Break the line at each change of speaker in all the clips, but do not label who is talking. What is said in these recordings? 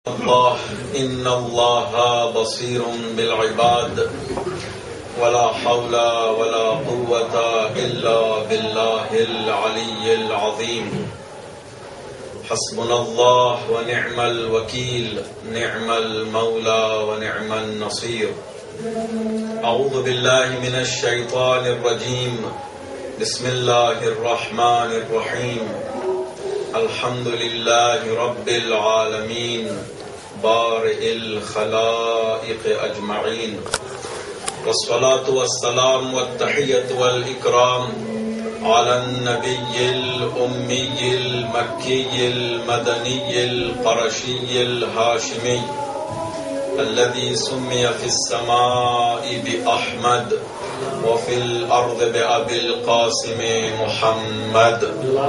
الله إن الله بصير بالعباد ولا حول ولا قوة إلا بالله العلي العظيم حسبنا الله ونعم الوكيل نعم المولى ونعم النصير أعوذ بالله من الشيطان الرجيم بسم الله الرحمن الرحيم الحمد لله رب العالمين بارئ الخلائق أجمعين والصلاة والسلام والتحية والإكرام على النبي الأمي المكي المدني القرشي الهاشمي الذي سمي في السماء بأحمد وفي الأرض بأبي القاسم محمد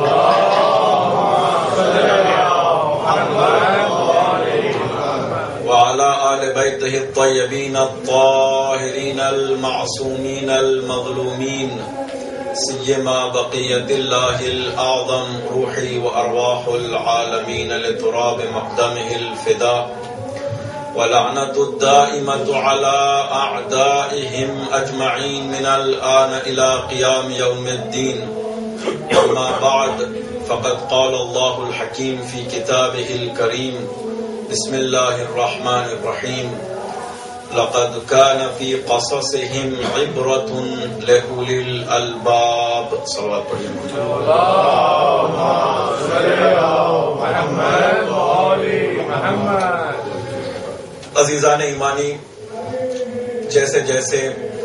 وعلى آل بيته الطيبين الطاهرين المعصومين المظلومين سيما بقية الله الأعظم روحي وأرواح العالمين لتراب مقدمه الفداء ولعنة الدائمة على أعدائهم أجمعين من الآن إلى قيام يوم الدين أما بعد فقد قال الله الحكيم في كتابه الكريم بسم الله الرحمن الرحيم لقد كان في قصصهم عبرة لأولي الألباب صلوات اللهم صل على محمد وآل محمد. عزیزان ایمانی، جیسے جیسے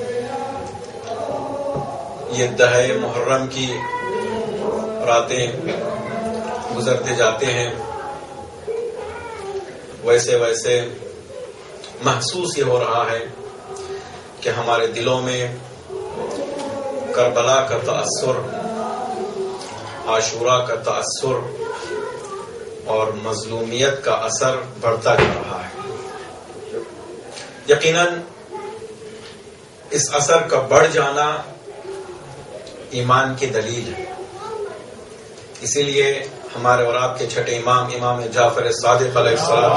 یہ دہے محرم کی راتیں گزرتے جاتے ہیں ویسے ویسے محسوس یہ ہو رہا ہے کہ ہمارے دلوں میں کربلا کا تأثر، عاشورہ کا تأثر اور مظلومیت کا اثر بڑھتا جا رہا ہے. یقیناً اس اثر کا بڑھ جانا ایمان کی دلیل ہے. اسی لیے ہمارے اور آپ کے چھٹے امام امام جعفر صادق علیہ السلام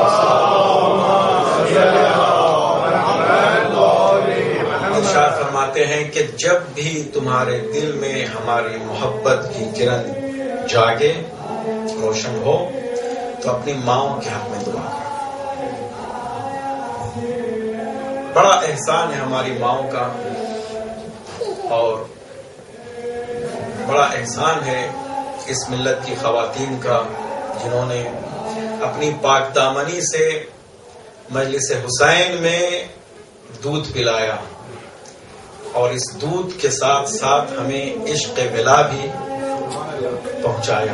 ارشاد فرماتے ہیں کہ جب بھی تمہارے دل میں ہماری محبت کی کرن جاگے، روشن ہو، تو اپنی ماؤں کے حق میں دعا کرو. بڑا احسان ہے ہماری ماؤں کا، اور بڑا احسان ہے اس ملت کی خواتین کا جنہوں نے اپنی پاک دامنی سے مجلس حسین میں دودھ پلایا اور اس دودھ کے ساتھ ساتھ ہمیں عشق ولا بھی پہنچایا.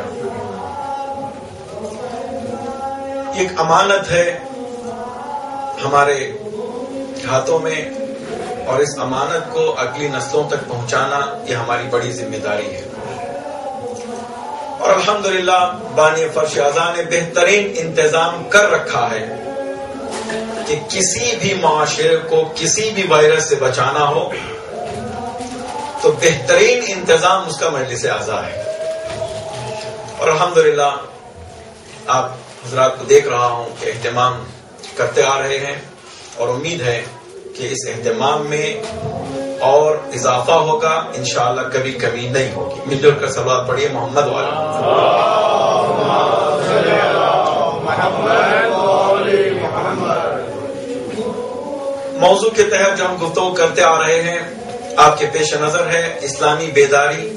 ایک امانت ہے ہمارے ہاتھوں میں، اور اس امانت کو اگلی نسلوں تک پہنچانا یہ ہماری بڑی ذمہ داری ہے. اور الحمدللہ بانی فرش اعضاء نے بہترین انتظام کر رکھا ہے کہ کسی بھی معاشرے کو کسی بھی وائرس سے بچانا ہو تو بہترین انتظام اس کا مجلس اعضاء ہے. اور الحمدللہ آپ حضرات کو دیکھ رہا ہوں کہ اہتمام کرتے آ رہے ہیں، اور امید ہے کہ اس اہتمام میں اور اضافہ ہوگا، انشاءاللہ کبھی کمی نہیں ہوگی. مل جل کر صلوات پڑھیے محمد والا. موضوع کے تحت جو ہم گفتگو کرتے آ رہے ہیں آپ کے پیش نظر ہے اسلامی بیداری.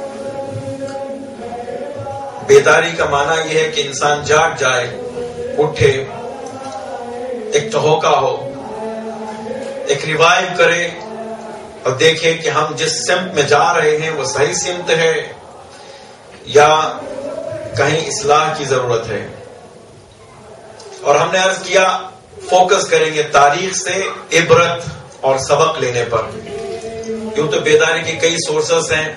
بیداری کا معنی یہ ہے کہ انسان جاگ جائے، اٹھے، ایک ٹھہوکا ہو، ایک ریوائو کرے اور دیکھے کہ ہم جس سمت میں جا رہے ہیں وہ صحیح سمت ہے یا کہیں اصلاح کی ضرورت ہے. اور ہم نے عرض کیا فوکس کریں گے تاریخ سے عبرت اور سبق لینے پر. یوں تو بیداری کے کئی سورسز ہیں،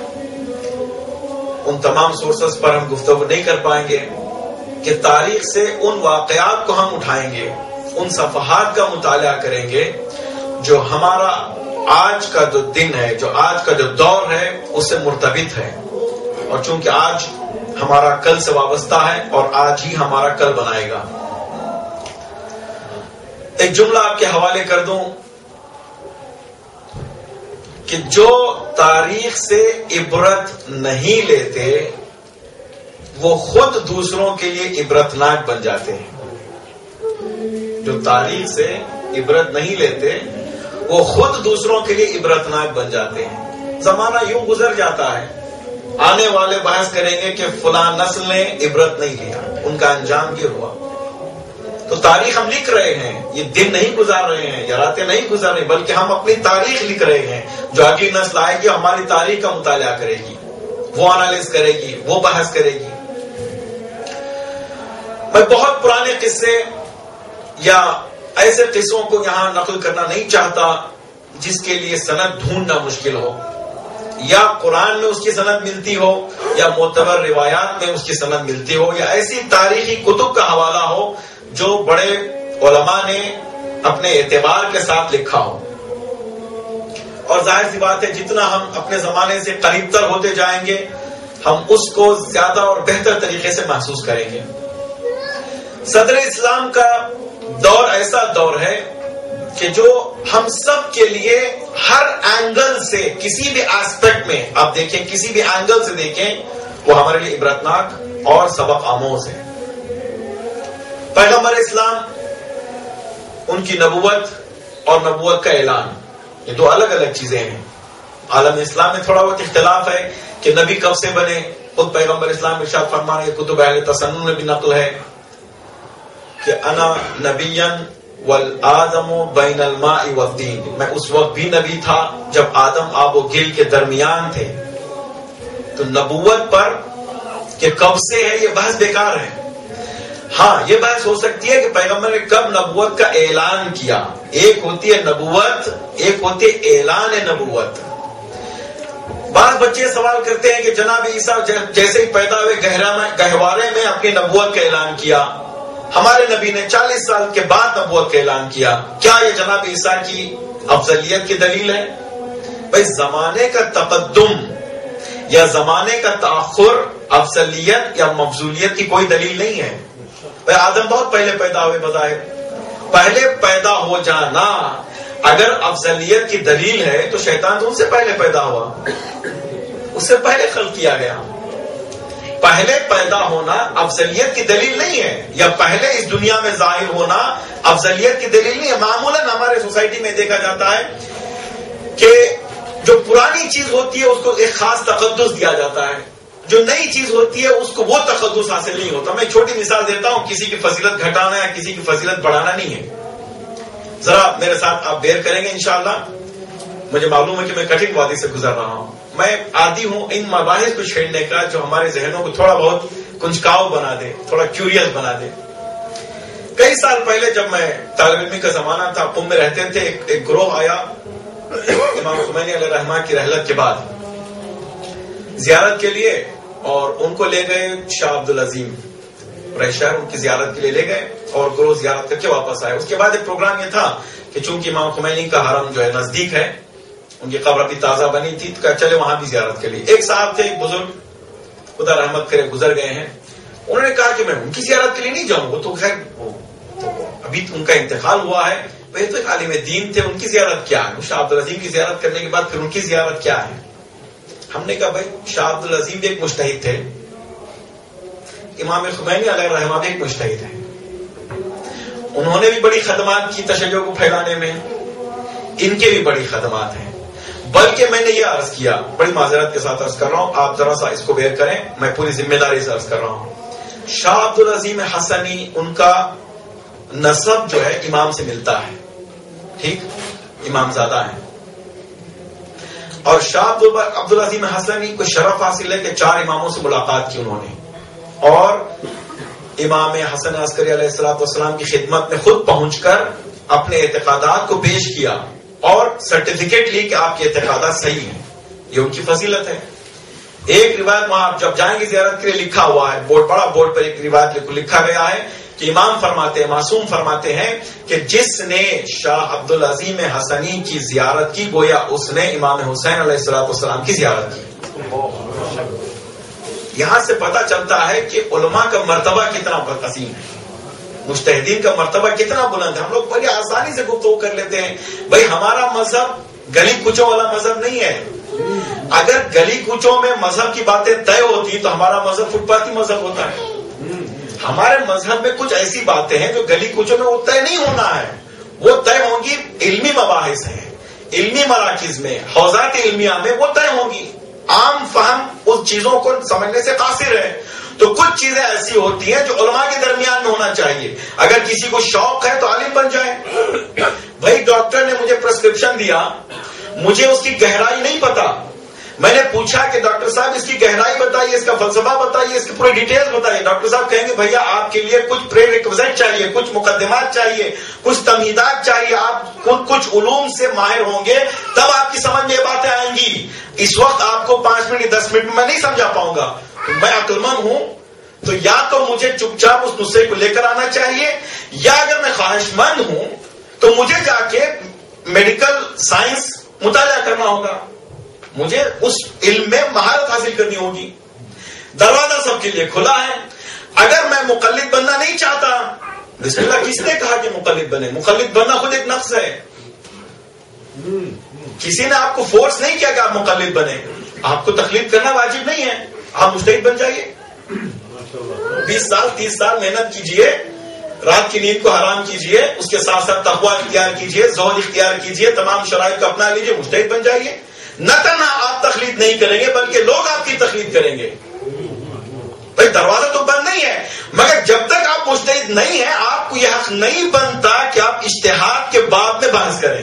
ان تمام سورسز پر ہم گفتگو نہیں کر پائیں گے کہ تاریخ سے ان واقعات کو ہم اٹھائیں گے، ان صفحات کا مطالعہ کریں گے جو ہمارا آج کا جو دن ہے، جو آج کا جو دور ہے اس سے مرتبط ہے. اور چونکہ آج ہمارا کل سے وابستہ ہے اور آج ہی ہمارا کل بنائے گا. ایک جملہ آپ کے حوالے کر دوں کہ جو تاریخ سے عبرت نہیں لیتے وہ خود دوسروں کے لیے عبرتناک بن جاتے ہیں. جو تاریخ سے عبرت نہیں لیتے وہ خود دوسروں کے لیے عبرتناک بن جاتے ہیں. زمانہ یوں گزر جاتا ہے, آنے والے بحث کریں گے کہ فلاں نسل نے عبرت نہیں لیا, ان کا انجام یہ ہوا. تو تاریخ ہم لکھ رہے ہیں, یہ دن نہیں گزار رہے ہیں یا راتیں نہیں گزار رہے, بلکہ ہم اپنی تاریخ لکھ رہے ہیں. جو اگلی نسل آئے گی ہماری تاریخ کا مطالعہ کرے گی, وہ انالائز کرے گی, وہ بحث کرے گی. میں بہت پرانے قصے یا ایسے قصوں کو یہاں نقل کرنا نہیں چاہتا جس کے لیے سند ڈھونڈنا مشکل ہو, یا قرآن میں اس کی سند ملتی ہو یا معتبر روایات میں اس کی سند ملتی ہو, یا ایسی تاریخی کتب کا حوالہ ہو جو بڑے علماء نے اپنے اعتبار کے ساتھ لکھا ہو. اور ظاہر سی بات ہے جتنا ہم اپنے زمانے سے قریب تر ہوتے جائیں گے ہم اس کو زیادہ اور بہتر طریقے سے محسوس کریں گے. صدر اسلام کا دور ایسا دور ہے کہ جو ہم سب کے لیے ہر اینگل سے, کسی بھی ایسپیکٹ میں آپ دیکھیں, کسی بھی اینگل سے دیکھیں, وہ ہمارے لیے عبرتناک اور سبق آموز ہے. پیغمبر اسلام, ان کی نبوت اور نبوت کا اعلان, یہ دو الگ الگ چیزیں ہیں. عالم اسلام میں تھوڑا بہت اختلاف ہے کہ نبی کب سے بنے. خود پیغمبر اسلام ارشاد فرمانے, کتب اہل تسنن میں بھی نقل ہے کہ انا نبیًا والآدم بین الماء والدین, میں اس وقت بھی نبی تھا جب آدم آب و گل کے درمیان تھے. تو نبوت پر کہ کب سے ہے یہ بحث بیکار ہے. ہاں یہ بحث ہو سکتی ہے کہ پیغمبر نے کب نبوت کا اعلان کیا. ایک ہوتی ہے نبوت, ایک ہوتی ہے اعلان نبوت. بعض بچے سوال کرتے ہیں کہ جناب عیسیٰ جیسے ہی پیدا ہوئے گہوارے میں اپنی نبوت کا اعلان کیا, ہمارے نبی نے 40 سال کے بعد نبوت کا اعلان کیا, کیا یہ جناب عیسیٰ کی افضلیت کی دلیل ہے؟ بھائی زمانے کا تقدم یا زمانے کا تاخر افضلیت یا مفضولیت کی کوئی دلیل نہیں ہے. بھائی آدم بہت پہلے پیدا ہوئے بظاہر, پہلے پیدا ہو جانا اگر افضلیت کی دلیل ہے تو شیطان تو ان سے پہلے پیدا ہوا, اس سے پہلے خلق کیا گیا. پہلے پیدا ہونا افضلیت کی دلیل نہیں ہے, یا پہلے اس دنیا میں ظاہر ہونا افضلیت کی دلیل نہیں ہے. معمولاً ہمارے سوسائٹی میں دیکھا جاتا ہے کہ جو پرانی چیز ہوتی ہے اس کو ایک خاص تقدس دیا جاتا ہے, جو نئی چیز ہوتی ہے اس کو وہ تقدس حاصل نہیں ہوتا. میں چھوٹی مثال دیتا ہوں, کسی کی فضیلت گھٹانا یا کسی کی فضیلت بڑھانا نہیں ہے. ذرا میرے ساتھ آپ بیئر کریں گے انشاءاللہ. مجھے معلوم ہے کہ میں کٹھن وادی سے گزر رہا ہوں, میں عادی ہوں ان مباحث کو چھیڑنے کا جو ہمارے ذہنوں کو تھوڑا بہت کنجکاؤ بنا دے, تھوڑا کیوریس بنا دے. کئی سال پہلے جب میں طالب علمی کا زمانہ تھا, قم میں رہتے تھے, ایک گروہ آیا امام خمینی علیہ رحمہ کی رحلت کے بعد زیارت کے لیے, اور ان کو لے گئے شاہ عبدالعظیم رہ شہر, ان کی زیارت کے لیے لے گئے اور گروہ زیارت کر کے واپس آئے. اس کے بعد ایک پروگرام یہ تھا کہ چونکہ امام خمینی کا حرم جو ہے نزدیک ہے, ان کی قبر ابھی تازہ بنی تھی, تو چلے وہاں بھی زیارت کے لیے. ایک صاحب تھے, ایک بزرگ, خدا رحمت کرے, گزر گئے ہیں. انہوں نے کہا کہ میں ان کی زیارت کے لیے نہیں جاؤں, وہ تو خیر ابھی ان کا انتقال ہوا ہے, وہ تو ایک عالم دین تھے, ان کی زیارت کیا ہے؟ شاہ عبدالعظیم کی زیارت کرنے کے بعد پھر ان کی زیارت کیا ہے؟ ہم نے کہا بھائی شاہ عبدالعظیم بھی ایک مجتہد تھے, امام خمینی علیہ رحمہ بھی ایک مجتہد ہے, انہوں نے بھی بڑی خدمات کی تشیع کو پھیلانے میں, ان کے بھی بڑی خدمات ہیں. بلکہ میں نے یہ عرض کیا, بڑی معذرت کے ساتھ عرض کر رہا ہوں, آپ ذرا سا اس کو بیئر کریں, میں پوری ذمہ داری سے عرض کر رہا ہوں. شاہ عبدالعظیم حسنی, ان کا نسب جو ہے امام سے ملتا ہے, ٹھیک, امام زادہ ہیں. اور شاہ عبدالعظیم حسنی کو شرف حاصل ہے کہ 4 اماموں سے ملاقات کی انہوں نے, اور امام حسن عسکری علیہ السلام کی خدمت میں خود پہنچ کر اپنے اعتقادات کو پیش کیا اور سرٹیفکیٹ لی کہ آپ کے اعتقادات صحیح ہیں. یہ ان کی فضیلت ہے. ایک روایت وہاں آپ جب جائیں گے زیارت کے لیے لکھا ہوا ہے, بورڈ, بڑا بورڈ پر ایک روایت لکھا گیا ہے کہ امام فرماتے ہیں, معصوم فرماتے ہیں کہ جس نے شاہ عبدالعظیم حسنی کی زیارت کی گویا اس نے امام حسین علیہ السلام کی زیارت کی. یہاں سے پتہ چلتا ہے کہ علماء کا مرتبہ کتنا عظیم ہے. مجتہدین کا مرتبہ کتنا بلند ہے. ہم لوگ بڑی آسانی سے گفتگو کر لیتے ہیں. بھائی ہمارا مذہب گلی کوچوں والا مذہب نہیں ہے. اگر گلی کوچوں میں مذہب کی باتیں طے ہوتی تو ہمارا مذہب فٹ پاتھی مذہب ہوتا ہے. ہمارے مذہب میں کچھ ایسی باتیں ہیں جو گلی کوچوں میں وہ طے نہیں ہونا ہے. وہ طے ہوں گی علمی مباحث ہیں, علمی مراکز میں, حوزات علمیہ میں وہ طے ہوں گی. عام فہم اس چیزوں کو سمجھنے سے قاصر ہے. تو کچھ چیزیں ایسی ہوتی ہیں جو علماء کے درمیان میں ہونا چاہیے. اگر کسی کو شوق ہے تو عالم بن جائے. بھائی ڈاکٹر نے مجھے پرسکرپشن دیا, مجھے اس کی گہرائی نہیں پتا. میں نے پوچھا کہ ڈاکٹر صاحب اس کی گہرائی بتائیے, اس کا فلسفہ بتائیے, اس کی پوری ڈیٹیلز بتائیے. ڈاکٹر صاحب کہیں گے بھیا آپ کے لیے کچھ پری ریکوزٹ چاہیے, کچھ مقدمات چاہیے, کچھ تمہیدات چاہیے, آپ کچھ علوم سے ماہر ہوں گے تب آپ کی سمجھ میں یہ باتیں آئیں گی. اس وقت آپ کو 5 منٹ 10 منٹ میں نہیں سمجھا پاؤں گا. میں عقل مند ہوں تو یا تو مجھے چپ چاپ اس نسخے کو لے کر آنا چاہیے, یا اگر میں خواہش مند ہوں تو مجھے جا کے میڈیکل سائنس مطالعہ کرنا ہوگا. مجھے اس علم میں مہارت حاصل کرنی ہوگی. دروازہ سب کے لیے کھلا ہے. اگر میں مقلد بننا نہیں چاہتا, بسم اللہ, کس نے کہا کہ مقلد بنے؟ مقلد بننا خود ایک نفس ہے. کسی نے آپ کو فورس نہیں کیا کہ آپ مقلد بنے. آپ کو تقلید کرنا واجب نہیں ہے. آپ مجتہد بن جائیے. 20 سال 30 سال محنت کیجئے, رات کی نیند کو حرام کیجئے, اس کے ساتھ ساتھ تقویٰ اختیار کیجئے, زہد اختیار کیجئے, تمام شرائط کو اپنا لیجئے, مجتہد بن جائیے. نہ تنہا آپ تقلید نہیں کریں گے بلکہ لوگ آپ کی تقلید کریں گے. بھائی دروازہ تو بند نہیں ہے, مگر جب تک آپ مجتہد نہیں ہیں آپ کو یہ حق نہیں بنتا کہ آپ اجتہاد کے باب میں بحث کریں.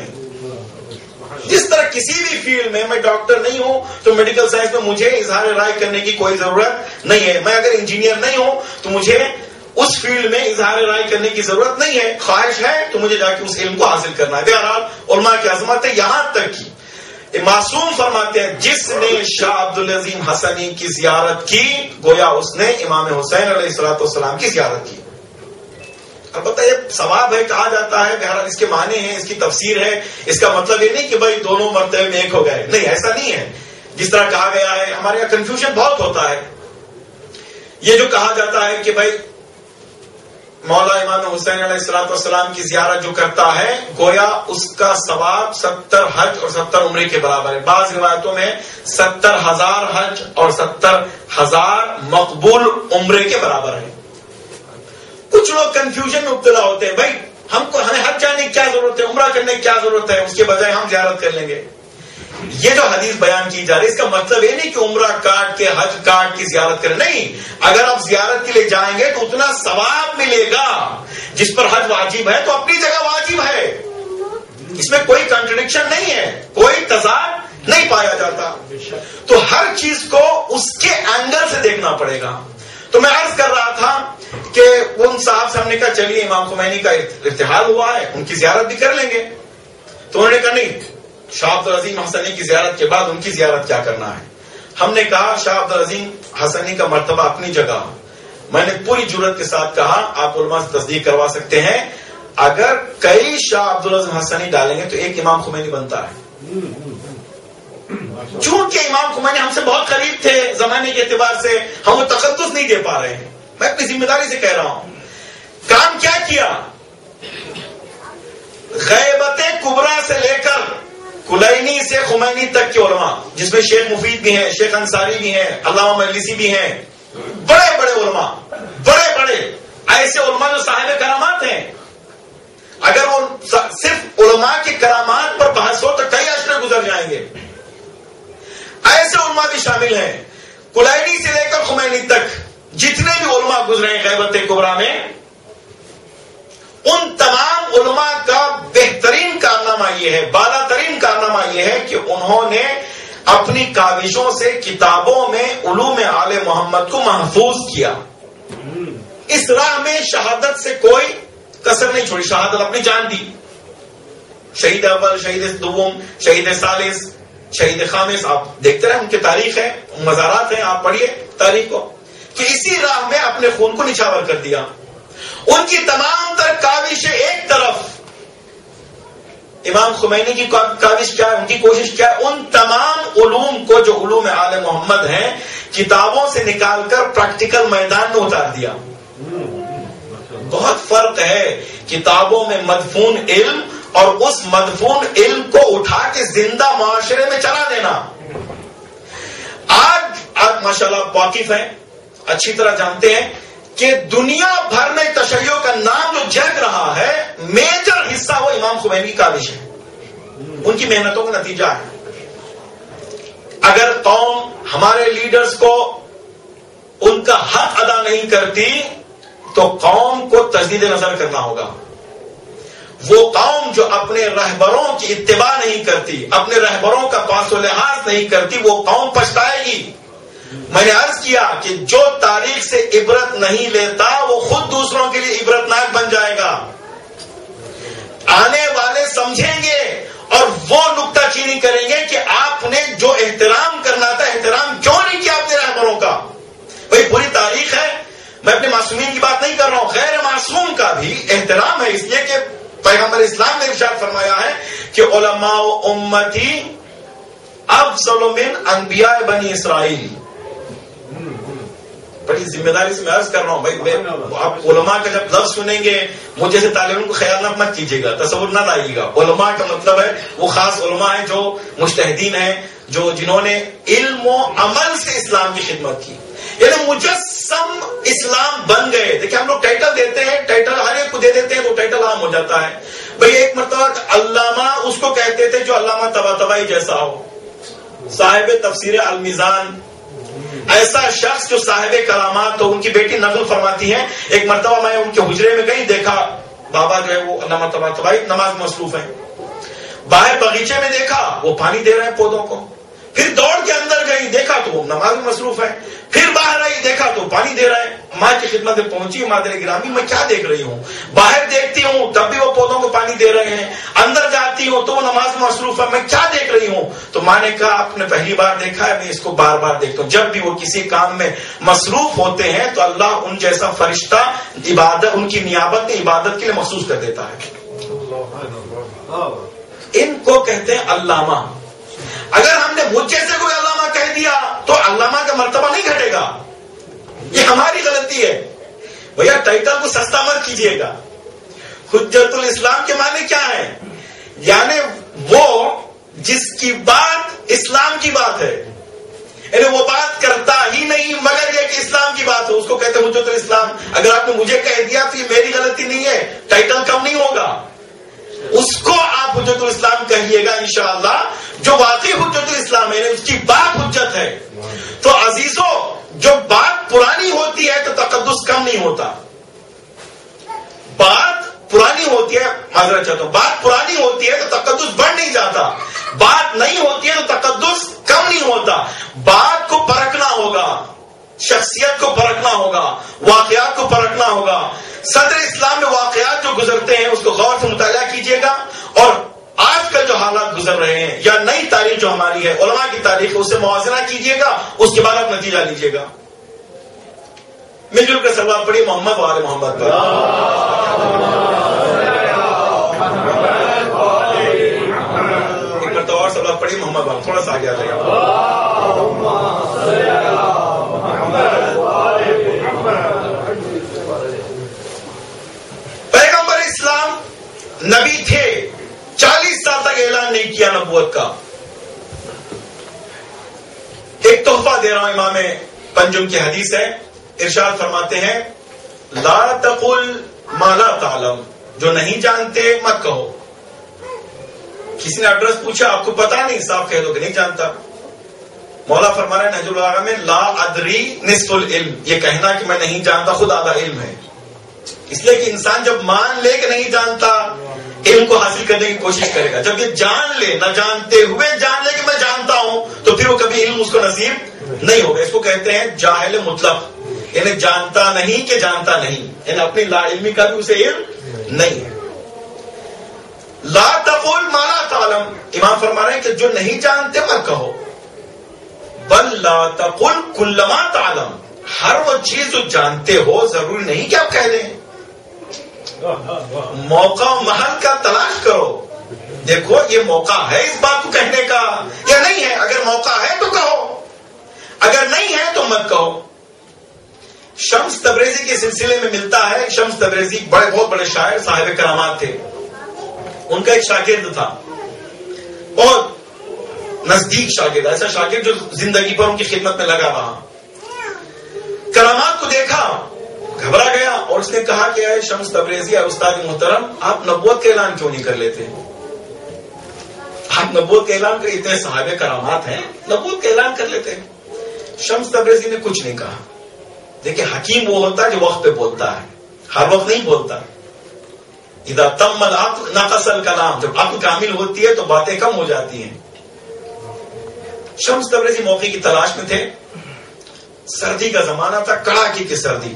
جس طرح کسی بھی فیلڈ میں, میں ڈاکٹر نہیں ہوں تو میڈیکل سائنس میں مجھے اظہار رائے کرنے کی کوئی ضرورت نہیں ہے. میں اگر انجینئر نہیں ہوں تو مجھے اس فیلڈ میں اظہار رائے کرنے کی ضرورت نہیں ہے. خواہش ہے تو مجھے جا کے اس علم کو حاصل کرنا ہے. بہرحال علماء کی عظمت ہے. یہاں تک کہ معصوم فرماتے ہیں جس نے شاہ عبدالعظیم حسنی کی زیارت کی گویا اس نے امام حسین علیہ الصلوۃ والسلام کی زیارت کی. البتہ یہ ثواب ہے کہا جاتا ہے, بہرحال اس کے معنی ہیں, اس کی تفسیر ہے. اس کا مطلب یہ نہیں کہ بھائی دونوں مرتبے میں ایک ہو گئے, نہیں, ایسا نہیں ہے. جس طرح کہا گیا ہے, ہمارے یہاں کنفیوژن بہت ہوتا ہے. یہ جو کہا جاتا ہے کہ بھائی مولا امام حسین علیہ الصلوۃ والسلام کی زیارت جو کرتا ہے گویا اس کا ثواب 70 حج اور 70 عمرے کے برابر ہے. بعض روایتوں میں 70,000 حج اور 70,000 مقبول عمرے کے برابر ہے. کچھ لوگ کنفیوژن میں مبتلا ہوتے ہیں, بھائی ہمیں حج جانے کی کیا ضرورت ہے, عمرہ کرنے کی کیا ضرورت ہے, اس کے بجائے ہم زیارت کر لیں گے. یہ جو حدیث بیان کی جا رہی ہے اس کا مطلب یہ نہیں کہ عمرہ کاٹ کے حج کاٹ کی زیارت کریں. نہیں, اگر آپ زیارت کے لیے جائیں گے تو اتنا ثواب ملے گا. جس پر حج واجب ہے تو اپنی جگہ واجب ہے, اس میں کوئی کنٹرڈکشن نہیں ہے, کوئی تضاد نہیں پایا جاتا. تو ہر چیز کو اس کے اینگل سے دیکھنا پڑے گا. تو میں عرض کر رہا تھا کہ ان صاحب سے ہم نے کہا چلیے امام خمینی کا ارتحال ہوا ہے, ان کی زیارت بھی کر لیں گے. تو انہوں نے کہا نہیں, شاہ عبدالعظیم حسنی کی زیارت کے بعد ان کی زیارت کیا کرنا ہے. ہم نے کہا شاہ عبدالعظیم حسنی کا مرتبہ اپنی جگہ. میں نے پوری جرات کے ساتھ کہا, آپ علماء سے تصدیق کروا سکتے ہیں, اگر کئی شاہ عبدالعظیم حسنی ڈالیں گے تو ایک امام خمینی بنتا ہے. چونکہ امام خمینی ہم سے بہت قریب تھے زمانے کے اعتبار سے, ہم وہ تقدس نہیں دے پا رہے ہیں. میں اپنی ذمہ داری سے کہہ رہا ہوں. کام کیا کیا, غیبت کبریٰ سے لے کر کلینی سے خمینی تک کے علماء, جس میں شیخ مفید بھی ہیں, شیخ انصاری بھی ہیں, علامہ مجلسی بھی ہیں, بڑے بڑے علماء, بڑے بڑے ایسے علماء جو صاحب کرامات ہیں. اگر وہ صرف علماء کی کرامات پر بحث ہو تو کئی اشرے گزر جائیں گے. ایسے علماء بھی شامل ہیں. کلینی سے لے کر خمینی تک جتنے بھی علماء گزرے ہیں غیبت کبریٰ میں, ان تمام علماء کا بہترین کارنامہ یہ ہے, بالا ترین کارنامہ یہ ہے کہ انہوں نے اپنی کاوشوں سے کتابوں میں علوم آل محمد کو محفوظ کیا. اس راہ میں شہادت سے کوئی کسر نہیں چھوڑی, شہادت اپنی جان دی. شہید اول, شہید دوم, شہید ثالث, شہید خامس, آپ دیکھتے رہے ان کی تاریخ ہے, مزارات ہیں, آپ پڑھیے تاریخ کو, کہ اسی راہ میں اپنے خون کو نچھاور کر دیا. ان کی تمام تر کاوشیں ایک طرف, امام خمینی کی کاوش کیا ہے, ان کی کوشش کیا ہے, ان تمام علوم کو جو علوم آل محمد ہیں کتابوں سے نکال کر پریکٹیکل میدان میں اتار دیا. بہت فرق ہے کتابوں میں مدفون علم اور اس مدفون علم کو اٹھا کے زندہ معاشرے میں چلا دینا. آج ماشاءاللہ واقف ہیں, اچھی طرح جانتے ہیں کہ دنیا بھر میں تشیع کا نام جو جگ رہا ہے میجر حصہ وہ امام خمینی کی کاوش ہے, ان کی محنتوں کا نتیجہ ہے. اگر قوم ہمارے لیڈرز کو ان کا حق ادا نہیں کرتی تو قوم کو تجدید نظر کرنا ہوگا. وہ قوم جو اپنے رہبروں کی اتباع نہیں کرتی, اپنے رہبروں کا پاس و لحاظ نہیں کرتی, وہ قوم پچھتائے گی. میں نے عرض کیا کہ جو تاریخ سے عبرت نہیں لیتا وہ خود دوسروں کے لیے عبرتناک بن جائے گا. آنے والے سمجھیں گے اور وہ نکتہ چینی کریں گے کہ آپ نے جو احترام کرنا تھا احترام کیوں نہیں کیا اپنے رہبروں کا. بھائی پوری تاریخ ہے, میں اپنے معصومین کی بات نہیں کر رہا ہوں, غیر معصوم کا بھی احترام ہے, اس لیے کہ پیغمبر اسلام نے ارشاد فرمایا ہے کہ علماء امتی افضل من انبیاء بنی اسرائیل. بڑی ذمہ داری سے میں عرض کر رہا ہوں بھائی, آپ علماء کا جب لفظ سنیں گے مجھے سے طالب علم کو خیال نہ مت کیجیے گا, تصور نہ لائیے گا. علماء کا مطلب ہے وہ خاص علماء ہیں جو مجتہدین ہیں, جنہوں نے علم و عمل سے اسلام کی خدمت کی, یعنی مجسم اسلام بن گئے. دیکھیں ہم لوگ ٹائٹل دیتے ہیں, ٹائٹل ہر ایک کو دے دیتے ہیں تو ٹائٹل عام ہو جاتا ہے. بھئی ایک مرتبہ علامہ اس کو کہتے تھے جو علامہ طباطبائی جیسا ہو, صاحب تفسیر المیزان, ایسا شخص جو صاحب کلامات. تو ان کی بیٹی نقل فرماتی ہے, ایک مرتبہ میں ان کے حجرے میں کہیں دیکھا بابا جو ہے وہ علامہ طباطبائی نماز میں مصروف ہیں. باہر باغیچے میں دیکھا وہ پانی دے رہے ہیں پودوں کو, پھر دوڑ کے اندر گئی دیکھا تو وہ نماز میں مصروف ہے, پھر باہر آئی دیکھا تو پانی دے رہا ہے. ماں کی خدمت میں پہنچی, مادر گرامی میں کیا دیکھ رہی ہوں, باہر دیکھتی ہوں تب بھی وہ پودوں کو پانی دے رہے ہیں, اندر جاتی ہوں تو وہ نماز میں مصروف ہے, میں کیا دیکھ رہی ہوں. تو ماں نے کہا آپ نے پہلی بار دیکھا ہے, میں اس کو بار بار دیکھتا ہوں. جب بھی وہ کسی کام میں مصروف ہوتے ہیں تو اللہ ان جیسا فرشتہ عبادت, ان کی نیابت میں عبادت کے لیے مخصوص کر دیتا ہے. ان کو کہتے ہیں علامہ. اگر ہم نے مجھ جیسے کوئی علامہ کہہ دیا تو علامہ کا مرتبہ نہیں گھٹے گا, یہ ہماری غلطی ہے. بھیا ٹائٹل کو سستا مت کیجیے گا. حجت الاسلام کے معنی کیا ہے, یعنی وہ جس کی بات اسلام کی بات ہے, یعنی وہ بات کرتا ہی نہیں مگر یہ کہ اسلام کی بات ہے, اس کو کہتے ہیں حجت الاسلام. اگر آپ نے مجھے کہہ دیا تو یہ میری غلطی نہیں ہے, ٹائٹل کم نہیں ہوگا. اس کو آپ حجت الاسلام کہیے گا انشاءاللہ, جو واقعی حجت الاسلام ہے, اس کی بات حجت ہے. تو عزیزوں, جو بات پرانی ہوتی ہے تو تقدس کم نہیں ہوتا. بات پرانی ہوتی ہے, معذرت چاہتا ہوں, بات پرانی ہوتی ہے تو تقدس بڑھ نہیں جاتا. بات نہیں ہوتی ہے تو تقدس کم نہیں ہوتا. بات کو پرکھنا ہوگا, شخصیت کو پرکھنا ہوگا, واقعات کو پرکھنا ہوگا. صدر اسلام میں واقعات جو گزرتے ہیں اس کو غور سے مطالعہ کیجیے گا, اور آج کل جو حالات گزر رہے ہیں یا نئی تاریخ جو ہماری ہے, علماء کی تاریخ ہے, اس سے موازنہ کیجیے گا, اس کے بعد آپ نتیجہ لیجیے گا. مل جل کر سلوات پڑھی محمد وآل محمد پر. ایک مرتبہ اور سلوات پڑھی محمد وآل, تھوڑا سا آگے آ جائے گا. پیغمبر اسلام نبی تھے, 40 سال تک اعلان نہیں کیا نبوت کا. ایک تحفہ دے رہا ہوں, امام پنجم کی حدیث ہے, ارشاد فرماتے ہیں لا تقل ما لا تعلم, جو نہیں جانتے مت کہو. کسی نے ایڈریس پوچھا آپ کو پتا نہیں, صاحب کہہ دو کہ نہیں جانتا. مولا فرما رہے ہیں نہج البلاغہ میں لا ادری نصف العلم, یہ کہنا کہ میں نہیں جانتا خود آدھا علم ہے. اس لیے کہ انسان جب مان لے کہ نہیں جانتا علم کو حاصل کرنے کی کوشش کرے گا. جب یہ جان لے, نہ جانتے ہوئے جان لے کہ میں جانتا ہوں, تو پھر وہ کبھی علم اس کو نصیب نہیں ہوگا. اس کو کہتے ہیں جاہل مطلق, یعنی جانتا نہیں کہ جانتا نہیں, یعنی اپنی لا علمی کا بھی اسے علم نہیں ہے. لا تقل ما لا تعلم, امام فرما رہے ہیں کہ جو نہیں جانتے مت کہو. بل لا تقل کل ما تعلم, ہر وہ چیز جو جانتے ہو ضروری نہیں کہ آپ کہہ دیں. موقع و محل کا تلاش کرو, دیکھو یہ موقع ہے اس بات کو کہنے کا یا نہیں ہے. اگر موقع ہے تو کہو, اگر نہیں ہے تو مت کہو. شمس تبریزی کے سلسلے میں ملتا ہے. شمس تبریزی بہت بڑے شاعر صاحب کرامات تھے. ان کا ایک شاگرد تھا, بہت نزدیک شاگرد, ایسا شاگرد جو زندگی پر ان کی خدمت میں لگا رہا. کرامات کو دیکھا, گھبرا گیا اور اس نے کہا کہ اے شمس تبریزی, اے استاد محترم, آپ نبوت کا اعلان کیوں نہیں کر لیتے؟ آپ نبوت کا اعلان کر, اتنے صاحب کرامات ہیں, نبوت کا اعلان کر لیتے. شمس تبریزی نے کچھ نہیں کہا. دیکھیں, حکیم وہ ہوتا ہے جو وقت پہ بولتا ہے, ہر وقت نہیں بولتا. اذا تم العقل نقص الکلام, جب عقل کامل ہوتی ہے تو باتیں کم ہو جاتی ہیں. شمس تبریزی موقع کی تلاش میں تھے. سردی کا زمانہ تھا, کڑاکی کی سردی.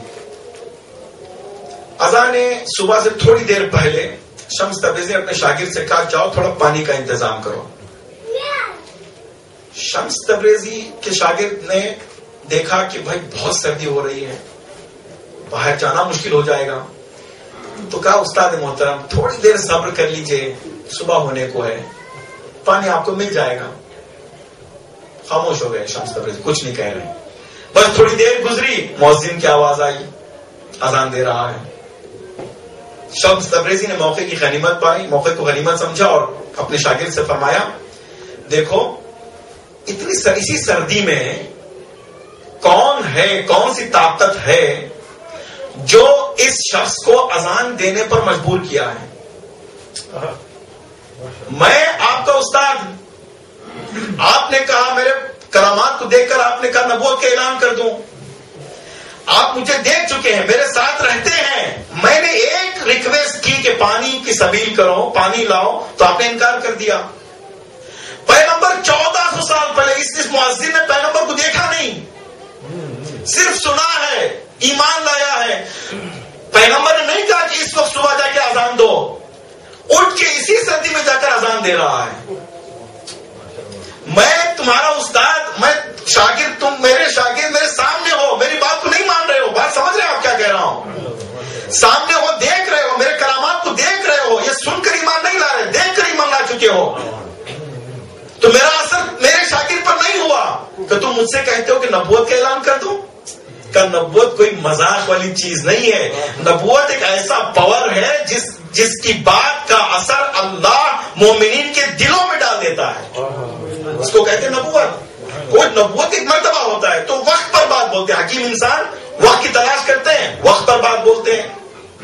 اذان صبح سے تھوڑی دیر پہلے شمس تبریزی نے اپنے شاگرد سے کہا, جاؤ تھوڑا پانی کا انتظام کرو. شمس تبریزی کے شاگرد نے دیکھا کہ بھائی بہت سردی ہو رہی ہے, باہر جانا مشکل ہو جائے گا. تو کہا, استاد محترم تھوڑی دیر صبر کر لیجئے, صبح ہونے کو ہے, پانی آپ کو مل جائے گا. خاموش ہو گئے شمس تبریزی, کچھ نہیں کہہ رہے. بس تھوڑی دیر گزری, مؤذن کی آواز آئی, اذان دے رہا ہے. شمس تبریزی نے موقع کی غنیمت پائی, موقع کو غنیمت سمجھا اور اپنے شاگرد سے فرمایا, دیکھو اسی سردی میں کون ہے, کون سی طاقت ہے جو اس شخص کو اذان دینے پر مجبور کیا ہے؟ میں آپ کا استاد, آپ نے کہا میرے کرامات کو دیکھ کر آپ نے کہا نبوت کا اعلان کر دوں. آپ مجھے دیکھ چکے ہیں, میرے ساتھ رہتے ہیں. میں نے ایک ریکویسٹ کی کہ پانی کی سبیل کرو, پانی لاؤ, تو آپ نے انکار کر دیا. پیغمبر 1400 سال پہلے اس مؤذن نے پیغمبر کو دیکھا نہیں, صرف سنا ہے, ایمان لایا ہے. پیغمبر نے نہیں کہا کہ اس وقت صبح جا کے اذان دو, اٹھ کے اسی سردی میں جا کر اذان دے رہا ہے. میں تمہارا استاد, میں شاگرد, تم میرے شاگرد, میرے سامنے ہو, میری بات کو نہیں مان رہے ہو. بات سمجھ رہے ہو آپ کیا کہہ رہا ہوں؟ سامنے ہو, دیکھ رہے ہو, میرے کرامات کو دیکھ رہے ہو. یہ سن کر ایمان نہیں لا رہے, دیکھ کر ایمان لا چکے ہو. تو میرا اثر میرے شاگرد پر نہیں ہوا کہ تم مجھ سے کہتے ہو کہ نبوت کا اعلان کر دو. کہ نبوت کوئی مذاق والی چیز نہیں ہے. نبوت ایک ایسا پاور ہے جس کی بات کا اثر اللہ مومنین کے دلوں میں ڈال دیتا ہے. اس کو کہتے ہیں نبوت. کوئی نبوت ایک مرتبہ ہوتا ہے تو وقت پر بات بولتے ہیں. حکیم انسان وقت کی تلاش کرتے ہیں, وقت پر بات بولتے ہیں.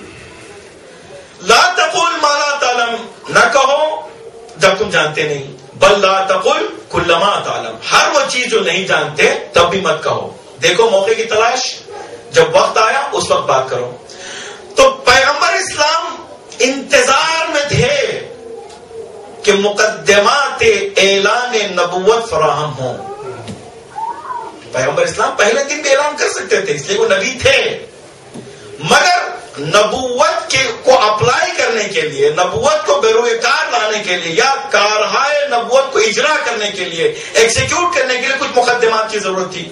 لا تقول ما لا تعلم, نہ کہو جب تم جانتے نہیں. بل لا تقل کل ما تعلم, ہر وہ چیز جو نہیں جانتے تب بھی مت کہو. دیکھو موقع کی تلاش, جب وقت آیا اس وقت بات کرو. تو پیغمبر اسلام انتظار میں تھے کہ مقدمات اعلان نبوت فراہم ہوں. پیغمبر اسلام پہلے دن بھی اعلان کر سکتے تھے, اس لیے وہ نبی تھے. مگر نبوت کو اپلائی کرنے کے لیے, نبوت کو بروئے کار لانے کے لیے, یا کارہائے نبوت کو اجرا کرنے کے لیے, ایکسیکیوٹ کرنے کے لیے کچھ مقدمات کی ضرورت تھی.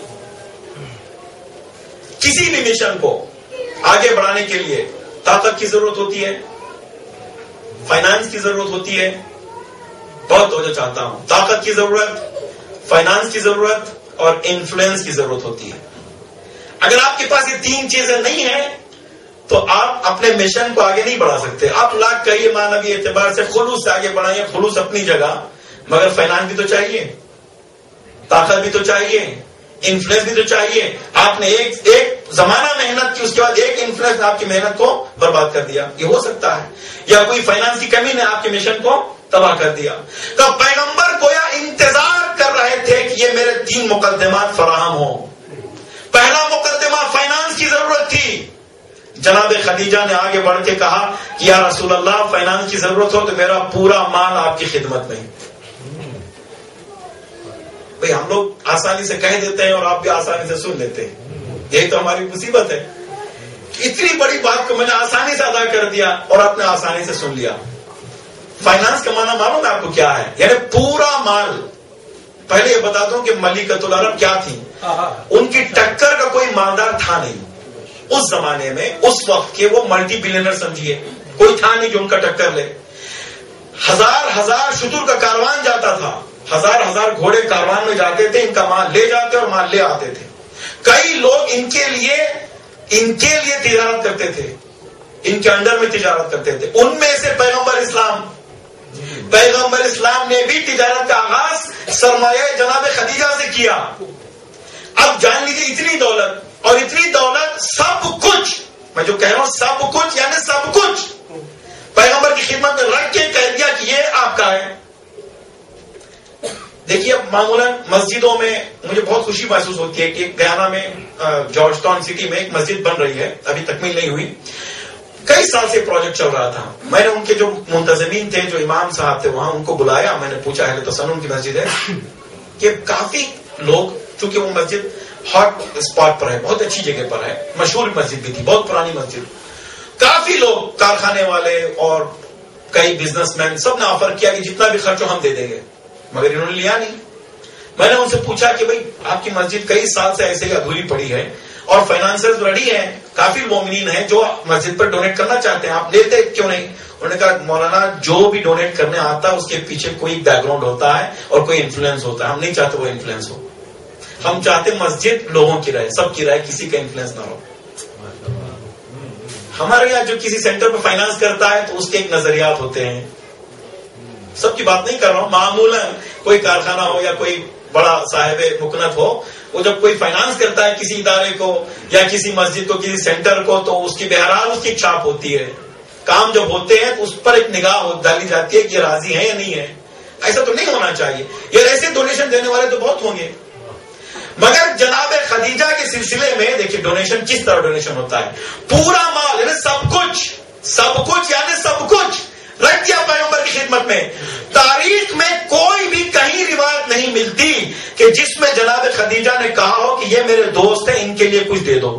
کسی بھی مشن کو آگے بڑھانے کے لیے طاقت کی ضرورت ہوتی ہے, فائنانس کی ضرورت ہوتی ہے. بہت توجہ چاہتا ہوں, طاقت کی ضرورت, فائنانس کی ضرورت اور انفلوئنس کی ضرورت ہوتی ہے. اگر آپ کے پاس یہ تین چیزیں نہیں ہیں تو آپ اپنے مشن کو آگے نہیں بڑھا سکتے. آپ لاکھ کہیے مانوی اعتبار سے خلوص سے آگے بڑھائیے, خلوص اپنی جگہ, مگر فائنانس بھی تو چاہیے, طاقت بھی تو چاہیے, انفلوئنس بھی تو چاہیے. آپ نے ایک زمانہ محنت کی, اس کے بعد ایک انفلوئنس نے آپ کی محنت کو برباد کر دیا. یہ ہو سکتا ہے. یا کوئی فائنانس کی کمی نے آپ کے مشن کو تباہ کر دیا. تو پیغمبر گویا انتظار کر رہے تھے کہ یہ میرے 3 مقدمات فراہم ہوں. پہلا مقدمہ فائنانس کی ضرورت تھی. جناب خدیجہ نے آگے بڑھ کے کہا کہ یا رسول اللہ, فائنانس کی ضرورت ہو تو میرا پورا مال آپ کی خدمت میں. بھئی ہم لوگ آسانی سے کہہ دیتے ہیں اور آپ بھی آسانی سے سن لیتے ہیں. یہی تو ہماری مصیبت ہے. اتنی بڑی بات کو میں نے آسانی سے ادا کر دیا اور آپ نے آسانی سے سن لیا. فائنانس کا معنی معلوم ہے آپ کو کیا ہے؟ یعنی پورا مال. پہلے یہ بتا دوں کہ ملکۃ العرب کیا تھی. ان کی ٹکر کا کوئی مالدار تھا نہیں اس زمانے میں. اس وقت کے وہ ملٹی بلینر سمجھیے, کوئی تھا نہیں جو ان کا ٹکر لے. ہزار شتر کا کاروان جاتا تھا, ہزار گھوڑے کاروان میں جاتے تھے, ان کا مال لے جاتے اور مال لے آتے تھے. کئی لوگ ان کے لیے ان کے لیے تجارت کرتے تھے، ان کے انڈر میں تجارت کرتے تھے. ان میں سے پیغمبر اسلام نے بھی تجارت کا آغاز سرمایہ جناب خدیجہ سے کیا. اب جان لیجیے اتنی دولت، اور اتنی دولت سب کچھ، میں جو کہہ رہا ہوں سب کچھ یعنی سب کچھ پیغمبر کی خدمت میں رکھ کے کہہ دیا کہ یہ آپ کا ہے. دیکھیے اب معمولاً مسجدوں میں مجھے بہت خوشی محسوس ہوتی ہے کہ گیانا میں جارج ٹاؤن سٹی میں ایک مسجد بن رہی ہے، ابھی تکمیل نہیں ہوئی. کئی سال سے پروجیکٹ چل رہا تھا. میں نے ان کے جو منتظمین تھے، جو امام صاحب تھے وہاں، ان کو بلایا. میں نے پوچھا اہل تسنن کی مسجد ہے کہ کافی لوگ، چونکہ وہ مسجد ہاٹ اسپاٹ پر ہے، بہت اچھی جگہ پر ہے، مشہور مسجد بھی تھی، بہت پرانی مسجد. کافی لوگ کارخانے والے اور کئی بزنس مین سب نے آفر کیا کہ جتنا بھی خرچ ہو ہم دے دیں گے، مگر انہوں نے لیا نہیں. میں نے ان سے پوچھا کہ بھئی آپ کی مسجد کئی سال سے ایسے ہی ادھوری پڑی ہے اور فائنانسرز ریڈی ہیں، کافی مومنین ہیں جو مسجد پر ڈونیٹ کرنا چاہتے ہیں، آپ لیتے کیوں نہیں؟ انہوں نے کہا مولانا جو بھی ڈونیٹ کرنے آتا ہے اس کے پیچھے کوئی بیک گراؤنڈ ہوتا ہے اور کوئی انفلوئنس ہوتا ہے. ہم نہیں چاہتے وہ انفلوئنس ہو، ہم چاہتے مسجد لوگوں کی رہے، سب کی رہے، کسی کا انفلوئنس نہ ہو. ہمارے یہاں جو کسی سینٹر پہ فائنانس کرتا ہے تو اس کے ایک نظریات ہوتے ہیں، سب کی بات نہیں کر رہا ہوں. معمولاً کوئی کارخانہ ہو یا کوئی بڑا صاحب مکنت ہو، وہ جب کوئی فائنانس کرتا ہے کسی ادارے کو یا کسی مسجد کو، کسی سینٹر کو، تو اس کی بہرحال اس کی چھاپ ہوتی ہے. کام جب ہوتے ہیں تو اس پر ایک نگاہ ڈالی جاتی ہے کہ یہ راضی ہے یا نہیں ہے. ایسا تو نہیں ہونا چاہیے. یہ ایسے ڈونیشن دینے والے تو بہت ہوں گے، مگر جناب خدیجہ کے سلسلے میں دیکھیے ڈونیشن کس طرح ڈونیشن ہوتا ہے. پورا مال یعنی سب کچھ یعنی سب کچھ رکھ دیا پیغمبر کی خدمت میں. تاریخ میں کوئی بھی کہیں روایت نہیں ملتی کہ جس میں جناب خدیجہ نے کہا ہو کہ یہ میرے دوست ہیں ان کے لیے کچھ دے دو،